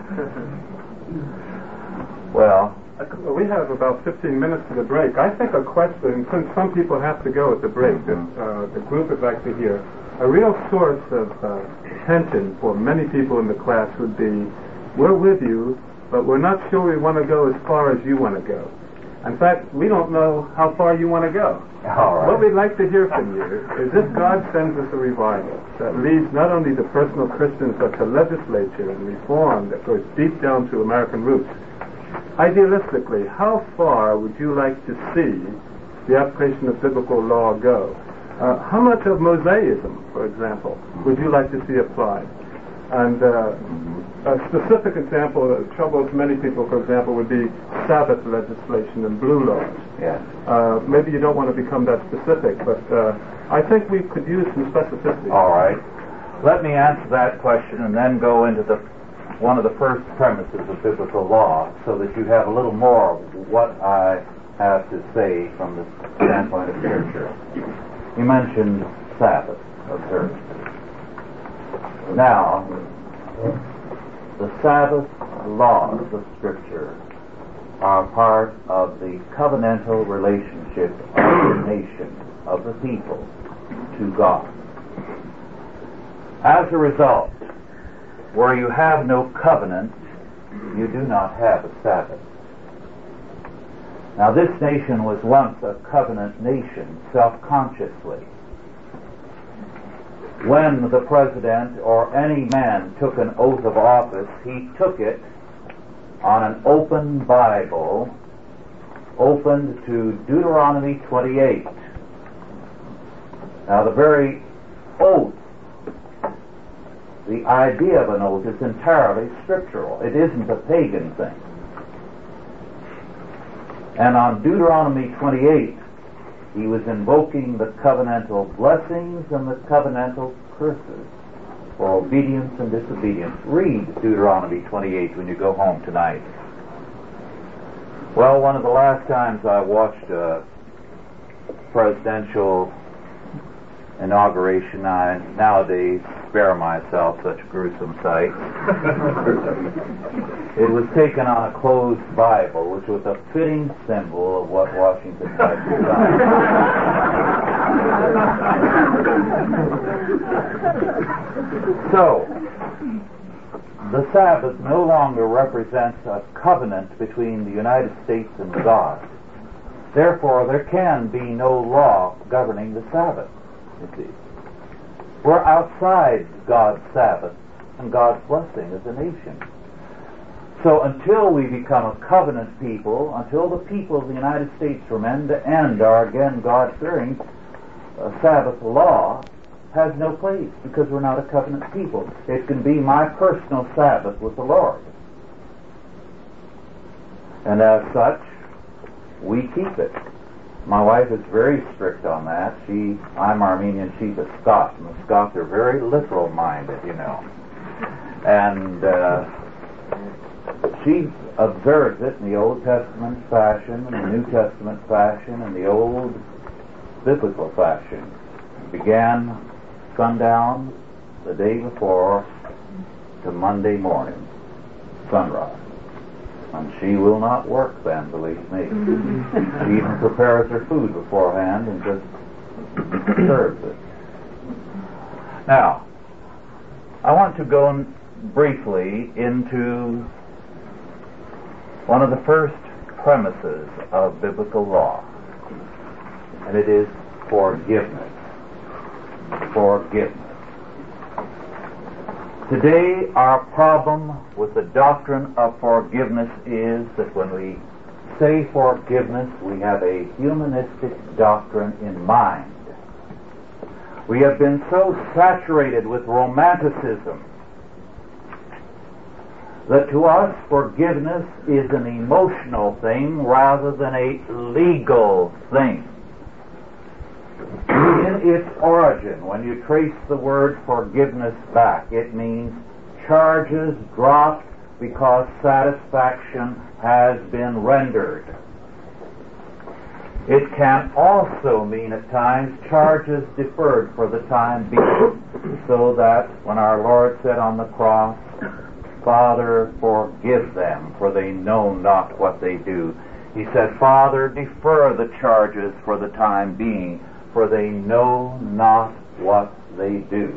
Well, we have about fifteen minutes to the break. I think a question, since some people have to go at the break, that uh, the group would like to hear, a real source of uh, tension for many people in the class would be, we're with you, but we're not sure we want to go as far as you want to go. In fact, we don't know how far you want to go. All right. What we'd like to hear from you is if God sends us a revival that leads not only to personal Christians but to legislature and reform that goes deep down to American roots, idealistically, how far would you like to see the application of biblical law go? Uh, how much of Mosaism, for example, would you like to see applied? And uh, a specific example that troubles many people, for example, would be Sabbath legislation and blue laws. Yes. Uh, maybe you don't want to become that specific, but uh, I think we could use some specificity. All right. Let me answer that question and then go into the one of the first premises of biblical law so that you have a little more of what I have to say from the standpoint of Scripture. You mentioned Sabbath observance. Now, the Sabbath laws of Scripture are part of the covenantal relationship of the nation, of the people, to God. As a result, where you have no covenant, you do not have a Sabbath. Now, this nation was once a covenant nation, self-consciously. When the president or any man took an oath of office, he took it on an open Bible, opened to Deuteronomy twenty-eight. Now, the very oath, the idea of an oath is entirely scriptural. It isn't a pagan thing. And on Deuteronomy twenty-eight, he was invoking the covenantal blessings and the covenantal curses for obedience and disobedience. Read Deuteronomy twenty-eight when you go home tonight. Well, one of the last times I watched a presidential inauguration, I nowadays spare myself such gruesome sights. It was taken on a closed Bible, which was a fitting symbol of what Washington had done. So, the Sabbath no longer represents a covenant between the United States and God. Therefore, there can be no law governing the Sabbath, you see. We're outside God's Sabbath and God's blessing as a nation. So until we become a covenant people, until the people of the United States from end to end are again God-fearing, a Sabbath law has no place because we're not a covenant people. It can be my personal Sabbath with the Lord. And as such, we keep it. My wife is very strict on that. She, I'm Armenian, she's a Scot, and the Scots are very literal-minded, you know. And uh, she observes it in the Old Testament fashion, and the New Testament fashion, and the Old biblical fashion. It began sundown the day before to Monday morning, sunrise. And she will not work then, believe me. She even prepares her food beforehand and just serves it. Now, I want to go in briefly into one of the first premises of biblical law, and it is forgiveness. Forgiveness. Today, our problem with the doctrine of forgiveness is that when we say forgiveness, we have a humanistic doctrine in mind. We have been so saturated with romanticism that to us forgiveness is an emotional thing rather than a legal thing. In its origin, when you trace the word forgiveness back, it means charges dropped because satisfaction has been rendered. It can also mean at times charges deferred for the time being, so that when our Lord said on the cross, Father, forgive them, for they know not what they do, He said, Father, defer the charges for the time being, for they know not what they do.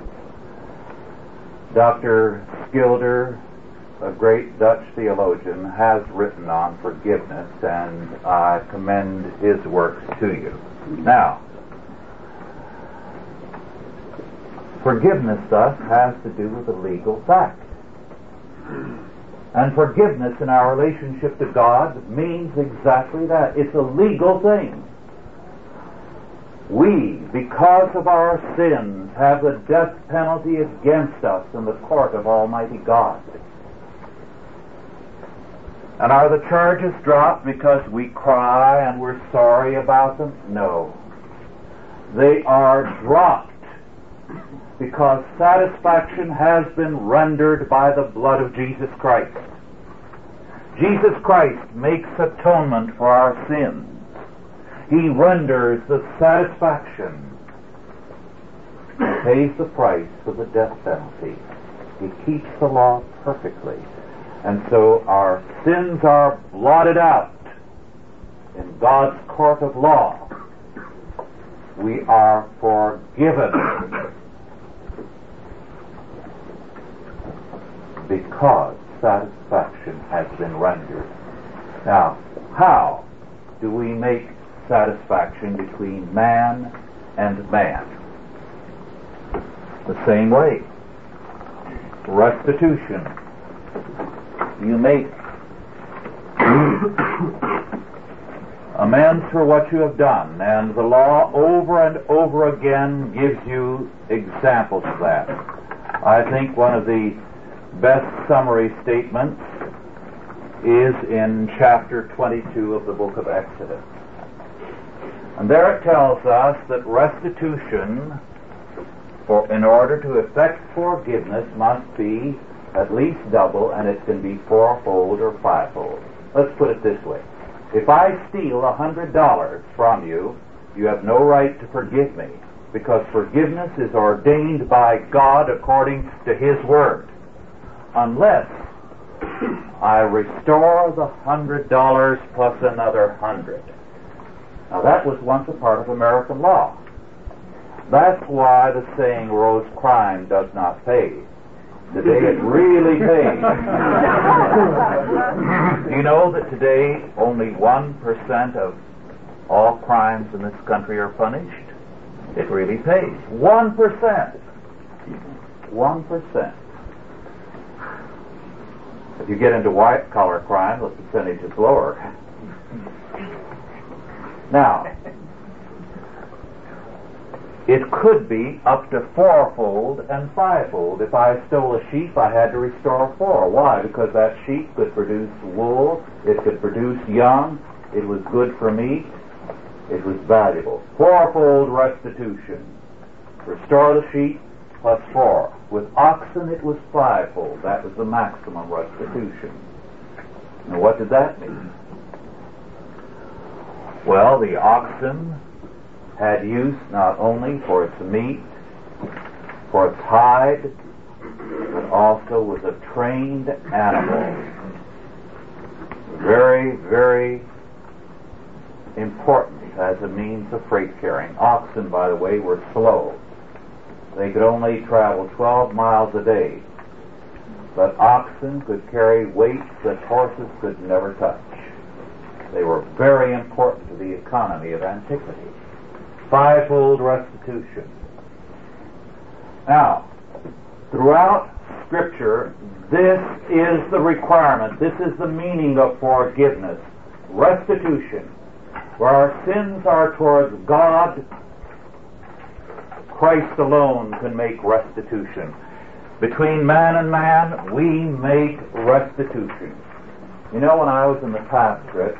Doctor Schilder, a great Dutch theologian, has written on forgiveness, and I commend his works to you. Now, forgiveness thus has to do with a legal fact. And forgiveness in our relationship to God means exactly that. It's a legal thing. We, because of our sins, have the death penalty against us in the court of Almighty God. And are the charges dropped because we cry and we're sorry about them? No. They are dropped because satisfaction has been rendered by the blood of Jesus Christ. Jesus Christ makes atonement for our sins. He renders the satisfaction. He pays the price for the death penalty. He keeps the law perfectly. And so our sins are blotted out in God's court of law. We are forgiven because satisfaction has been rendered. Now, how do we make satisfaction between man and man? The same way. Restitution. You make amends for what you have done, and the law over and over again gives you examples of that. I think one of the best summary statements is in chapter twenty-two of the book of Exodus. And there it tells us that restitution, for in order to effect forgiveness, must be at least double, and it can be fourfold or fivefold. Let's put it this way. If I steal a hundred dollars from you, you have no right to forgive me, because forgiveness is ordained by God according to His Word, unless I restore the hundred dollars plus another hundred. Now that was once a part of American law. That's why the saying arose, crime does not pay. Today it really pays. Do you know that today only one percent of all crimes in this country are punished? It really pays. One percent. One percent. If you get into white-collar crime, the percentage is lower. Now, it could be up to fourfold and fivefold. If I stole a sheep, I had to restore four. Why? Because that sheep could produce wool, it could produce young, it was good for meat, it was valuable. Fourfold restitution. Restore the sheep plus four. With oxen, it was fivefold. That was the maximum restitution. Now, what did that mean? Well, the oxen had use not only for its meat, for its hide, but also was a trained animal. Very, very important as a means of freight carrying. Oxen, by the way, were slow. They could only travel twelve miles a day. But oxen could carry weights that horses could never touch. They were very important to the economy of antiquity. Fivefold restitution. Now, throughout Scripture, this is the requirement. This is the meaning of forgiveness. Restitution. Where our sins are towards God, Christ alone can make restitution. Between man and man, we make restitution. You know, when I was in the pastorate,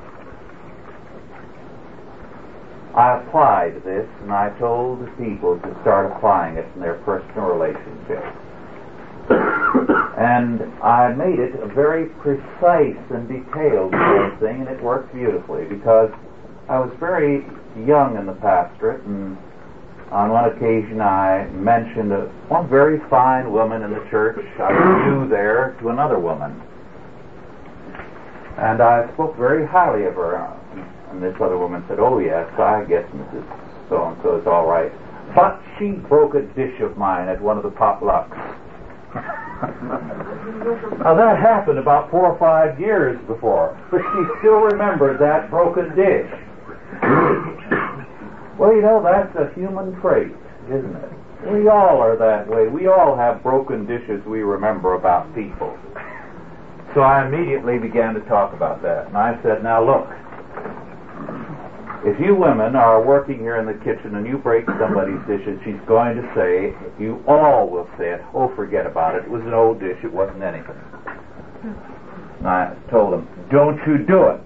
I applied this, and I told the people to start applying it in their personal relationships. And I made it a very precise and detailed sort of thing, and it worked beautifully, because I was very young in the pastorate, and on one occasion I mentioned a, one very fine woman in the church I knew there to another woman. And I spoke very highly of her. And this other woman said, "Oh yes, I guess Missus So-and-so is all right. But she broke a dish of mine at one of the potlucks." Now that happened about four or five years before, but she still remembered that broken dish. Well, you know, that's a human trait, isn't it? We all are that way. We all have broken dishes we remember about people. So I immediately began to talk about that. And I said, "Now look, if you women are working here in the kitchen and you break somebody's dishes, she's going to say, you all will say it, oh, forget about it. It was an old dish. It wasn't anything." And I told them, "Don't you do it.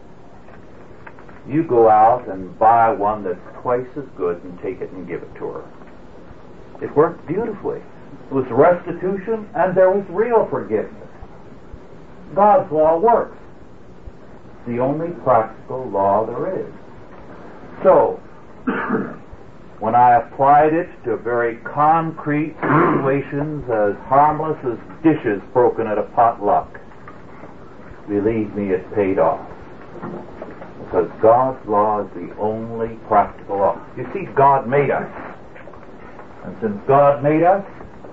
You go out and buy one that's twice as good and take it and give it to her." It worked beautifully. It was restitution and there was real forgiveness. God's law works. It's the only practical law there is. So, when I applied it to very concrete situations as harmless as dishes broken at a potluck, believe me, it paid off. Because God's law is the only practical law. You see, God made us. And since God made us,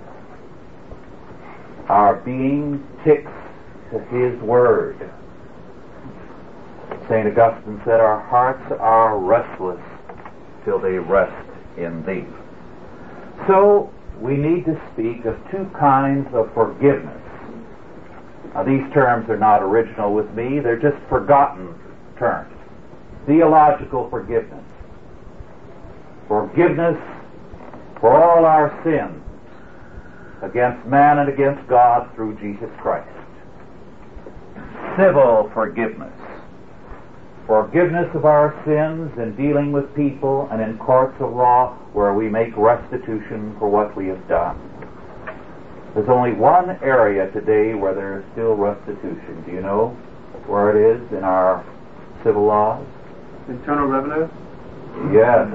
our being ticks to His Word. Saint Augustine said, "Our hearts are restless till they rest in Thee." So, we need to speak of two kinds of forgiveness. Now, these terms are not original with me, they're just forgotten terms. Theological forgiveness. Forgiveness for all our sins against man and against God through Jesus Christ. Civil forgiveness. Forgiveness of our sins in dealing with people and in courts of law where we make restitution for what we have done. There's only one area today where there is still restitution. Do you know where it is in our civil laws? Internal revenue? Yes.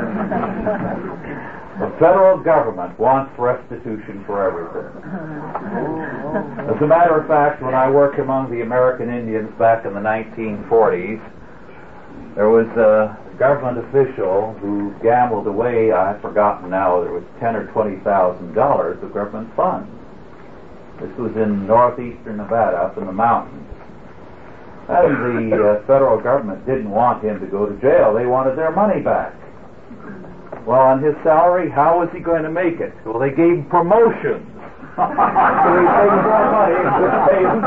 The federal government wants restitution for everything. As a matter of fact, when I worked among the American Indians back in the nineteen forties, there was a government official who gambled away, I've forgotten now, whether it was ten or twenty thousand dollars of government funds. This was in northeastern Nevada, up in the mountains. And the uh, federal government didn't want him to go to jail. They wanted their money back. Well, on his salary, how was he going to make it? Well, they gave him promotions. So he paid more money to pay him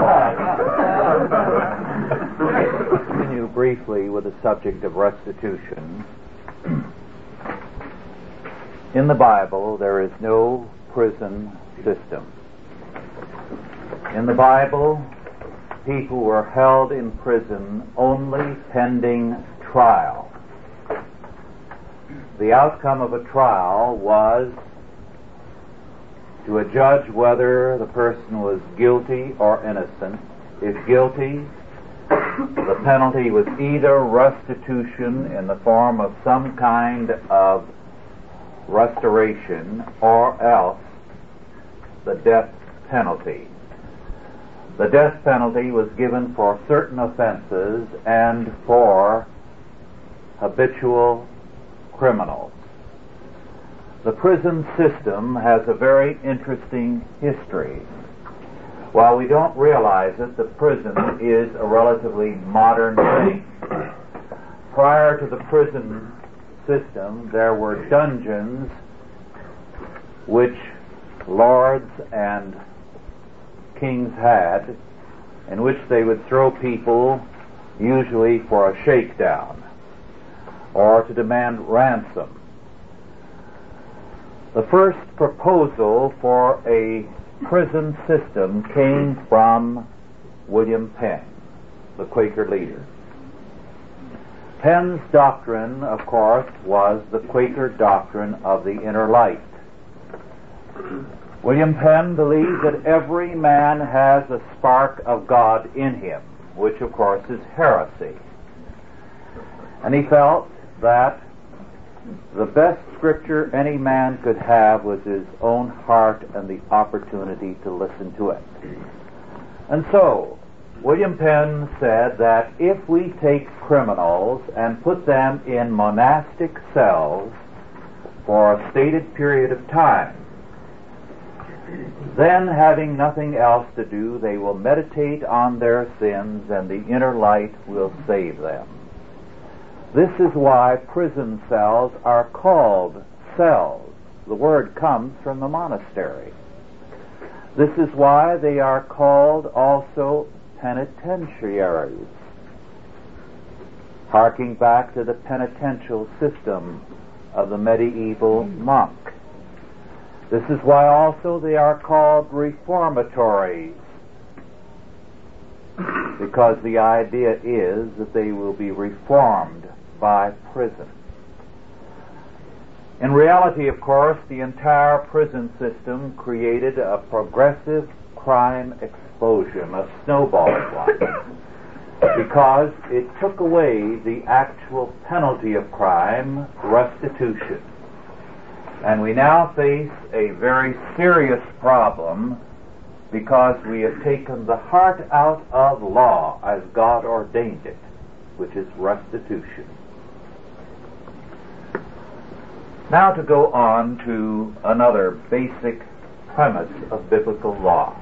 back. Continue briefly with the subject of restitution. In the Bible, there is no prison system. In the Bible, people were held in prison only pending trial. The outcome of a trial was to adjudge whether the person was guilty or innocent. If guilty, the penalty was either restitution in the form of some kind of restoration or else the death penalty. The death penalty was given for certain offenses and for habitual criminals. The prison system has a very interesting history. While we don't realize it, the prison is a relatively modern thing. Prior to the prison system, there were dungeons which lords and kings had, in which they would throw people usually for a shakedown or to demand ransom. The first proposal for a prison system came from William Penn, the Quaker leader. Penn's doctrine, of course, was the Quaker doctrine of the inner light. William Penn believed that every man has a spark of God in him, which of course is heresy. And he felt that the best scripture any man could have was his own heart and the opportunity to listen to it. And so, William Penn said that if we take criminals and put them in monastic cells for a stated period of time, then, having nothing else to do, they will meditate on their sins and the inner light will save them. This is why prison cells are called cells. The word comes from the monastery. This is why they are called also penitentiaries, harking back to the penitential system of the medieval monk. This is why also they are called reformatories, because the idea is that they will be reformed by prison. In reality, of course, the entire prison system created a progressive crime explosion, a snowballing one, because it took away the actual penalty of crime, restitution. And we now face a very serious problem because we have taken the heart out of law as God ordained it, which is restitution. Now to go on to another basic premise of biblical law.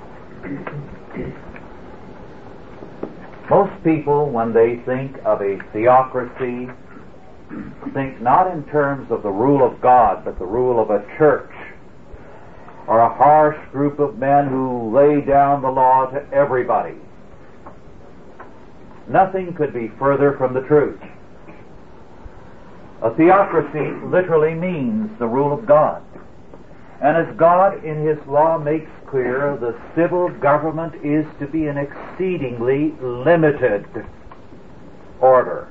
Most people, when they think of a theocracy, think not in terms of the rule of God, but the rule of a church, or a harsh group of men who lay down the law to everybody. Nothing could be further from the truth. A theocracy literally means the rule of God. And as God in His law makes clear, the civil government is to be an exceedingly limited order.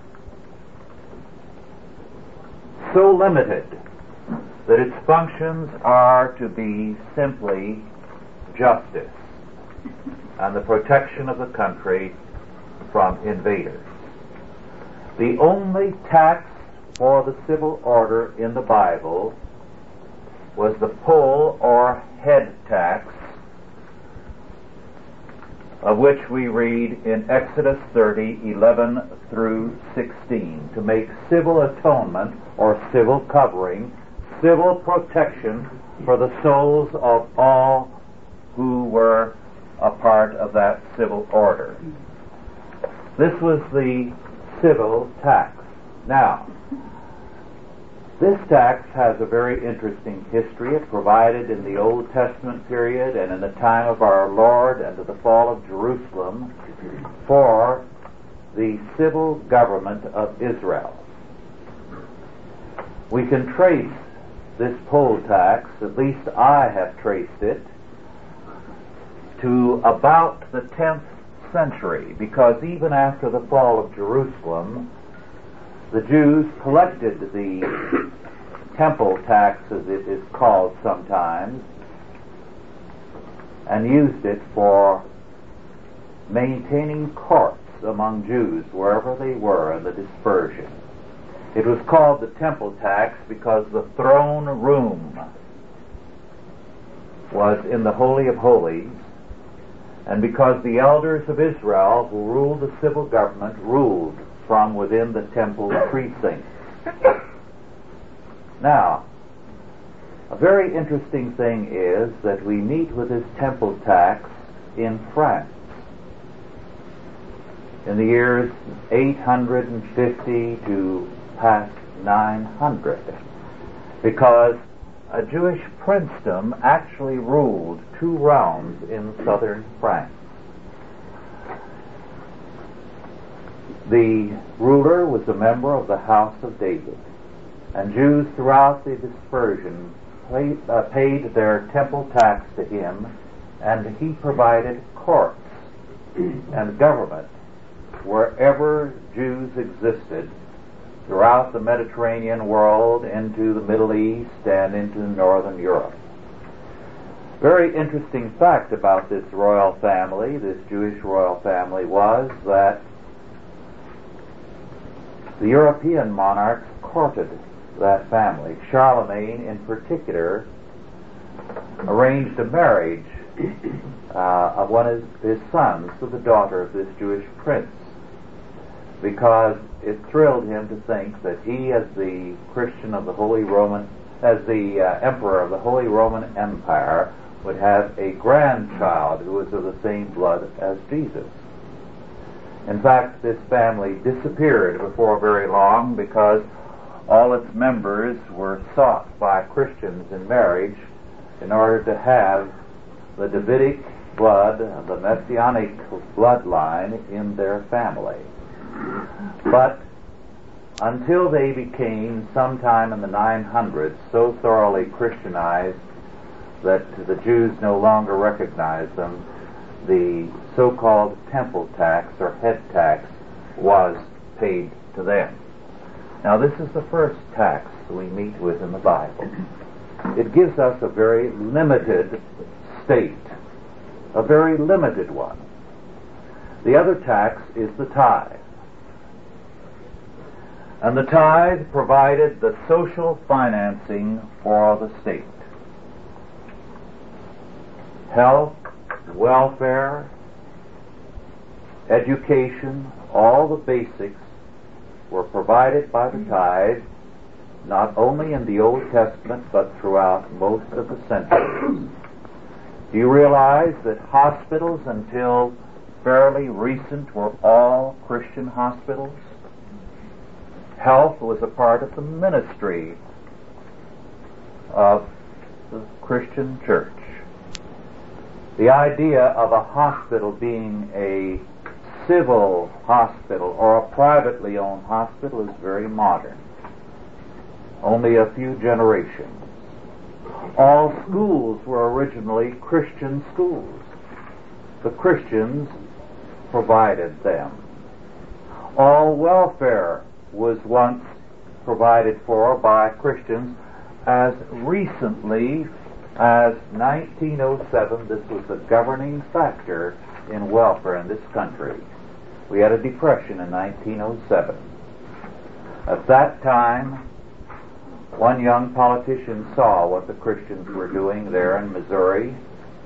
So limited that its functions are to be simply justice and the protection of the country from invaders. The only tax for the civil order in the Bible was the poll or head tax, of which we read in Exodus thirty, eleven through sixteen, to make civil atonement or civil covering, civil protection for the souls of all who were a part of that civil order. This was the civil tax. Now, this tax has a very interesting history. It provided in the Old Testament period and in the time of our Lord and to the fall of Jerusalem for the civil government of Israel. We can trace this poll tax, at least I have traced it, to about the tenth century, because even after the fall of Jerusalem, the Jews collected the temple tax, as it is called sometimes, and used it for maintaining courts among Jews wherever they were in the dispersion. It was called the temple tax because the throne room was in the Holy of Holies, and because the elders of Israel who ruled the civil government ruled from within the temple precincts. Now, a very interesting thing is that we meet with this temple tax in France in the years eight hundred fifty to past nine hundred, because a Jewish princedom actually ruled two realms in southern France. The ruler was a member of the house of David, and Jews throughout the dispersion paid, uh, paid their temple tax to him, and he provided courts and government wherever Jews existed throughout the Mediterranean world, into the Middle East, and into Northern Europe. Very interesting fact about this royal family, this Jewish royal family, was that the European monarchs courted that family. Charlemagne, in particular, arranged a marriage uh, of one of his sons to the daughter of this Jewish prince, because it thrilled him to think that he, as the Christian of the Holy Roman, as the uh, emperor of the Holy Roman Empire, would have a grandchild who was of the same blood as Jesus. In fact, this family disappeared before very long because all its members were sought by Christians in marriage in order to have the Davidic blood, the Messianic bloodline in their family. But until they became, sometime in the nine hundreds, so thoroughly Christianized that the Jews no longer recognized them, the so-called temple tax or head tax was paid to them. Now, this is the first tax we meet with in the Bible. It gives us a very limited state, a very limited one. The other tax is the tithe. And the tithe provided the social financing for the state. Health, welfare, education, all the basics were provided by the tithe, not only in the Old Testament, but throughout most of the centuries. Do you realize that hospitals until fairly recent were all Christian hospitals? Health was a part of the ministry of the Christian church. The idea of a hospital being a civil hospital or a privately owned hospital is very modern. Only a few generations. All schools were originally Christian schools. The Christians provided them. All welfare was once provided for by Christians. As recently as nineteen oh seven, this was the governing factor in welfare in this country. We had a depression in nineteen oh seven. At that time, one young politician saw what the Christians were doing there in Missouri,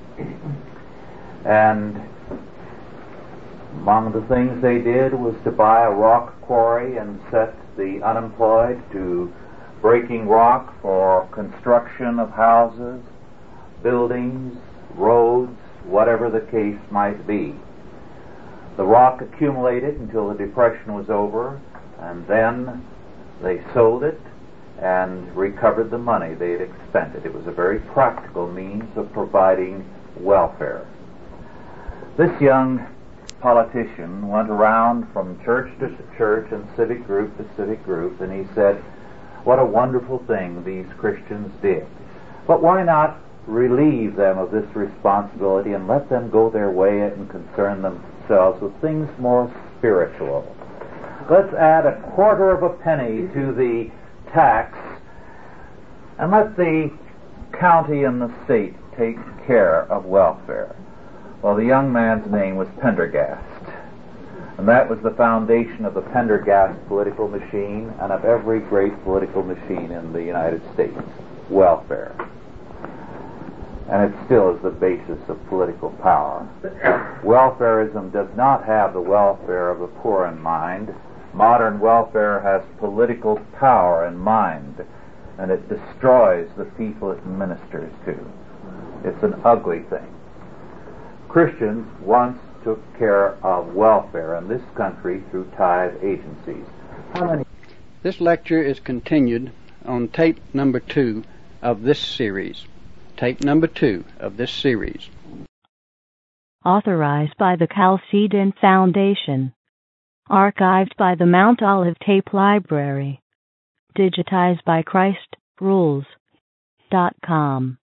and among the things they did was to buy a rock quarry and set the unemployed to breaking rock for construction of houses, buildings, roads, whatever the case might be. The rock accumulated until the Depression was over, and then they sold it and recovered the money they had expended. It was a very practical means of providing welfare. This young politician went around from church to church and civic group to civic group, and he said, what a wonderful thing these Christians did. But why not relieve them of this responsibility and let them go their way and concern themselves with things more spiritual? Let's add a quarter of a penny to the tax and let the county and the state take care of welfare. Well, the young man's name was Pendergast, and that was the foundation of the Pendergast political machine and of every great political machine in the United States, welfare. And it still is the basis of political power. Welfarism does not have the welfare of the poor in mind. Modern welfare has political power in mind, and it destroys the people it ministers to. It's an ugly thing. Christians once took care of welfare in this country through tithe agencies. How many? This lecture is continued on tape number two of this series. Tape number two of this series. Authorized by the Chalcedon Foundation. Archived by the Mount Olive Tape Library. Digitized by Christ Rules dot com.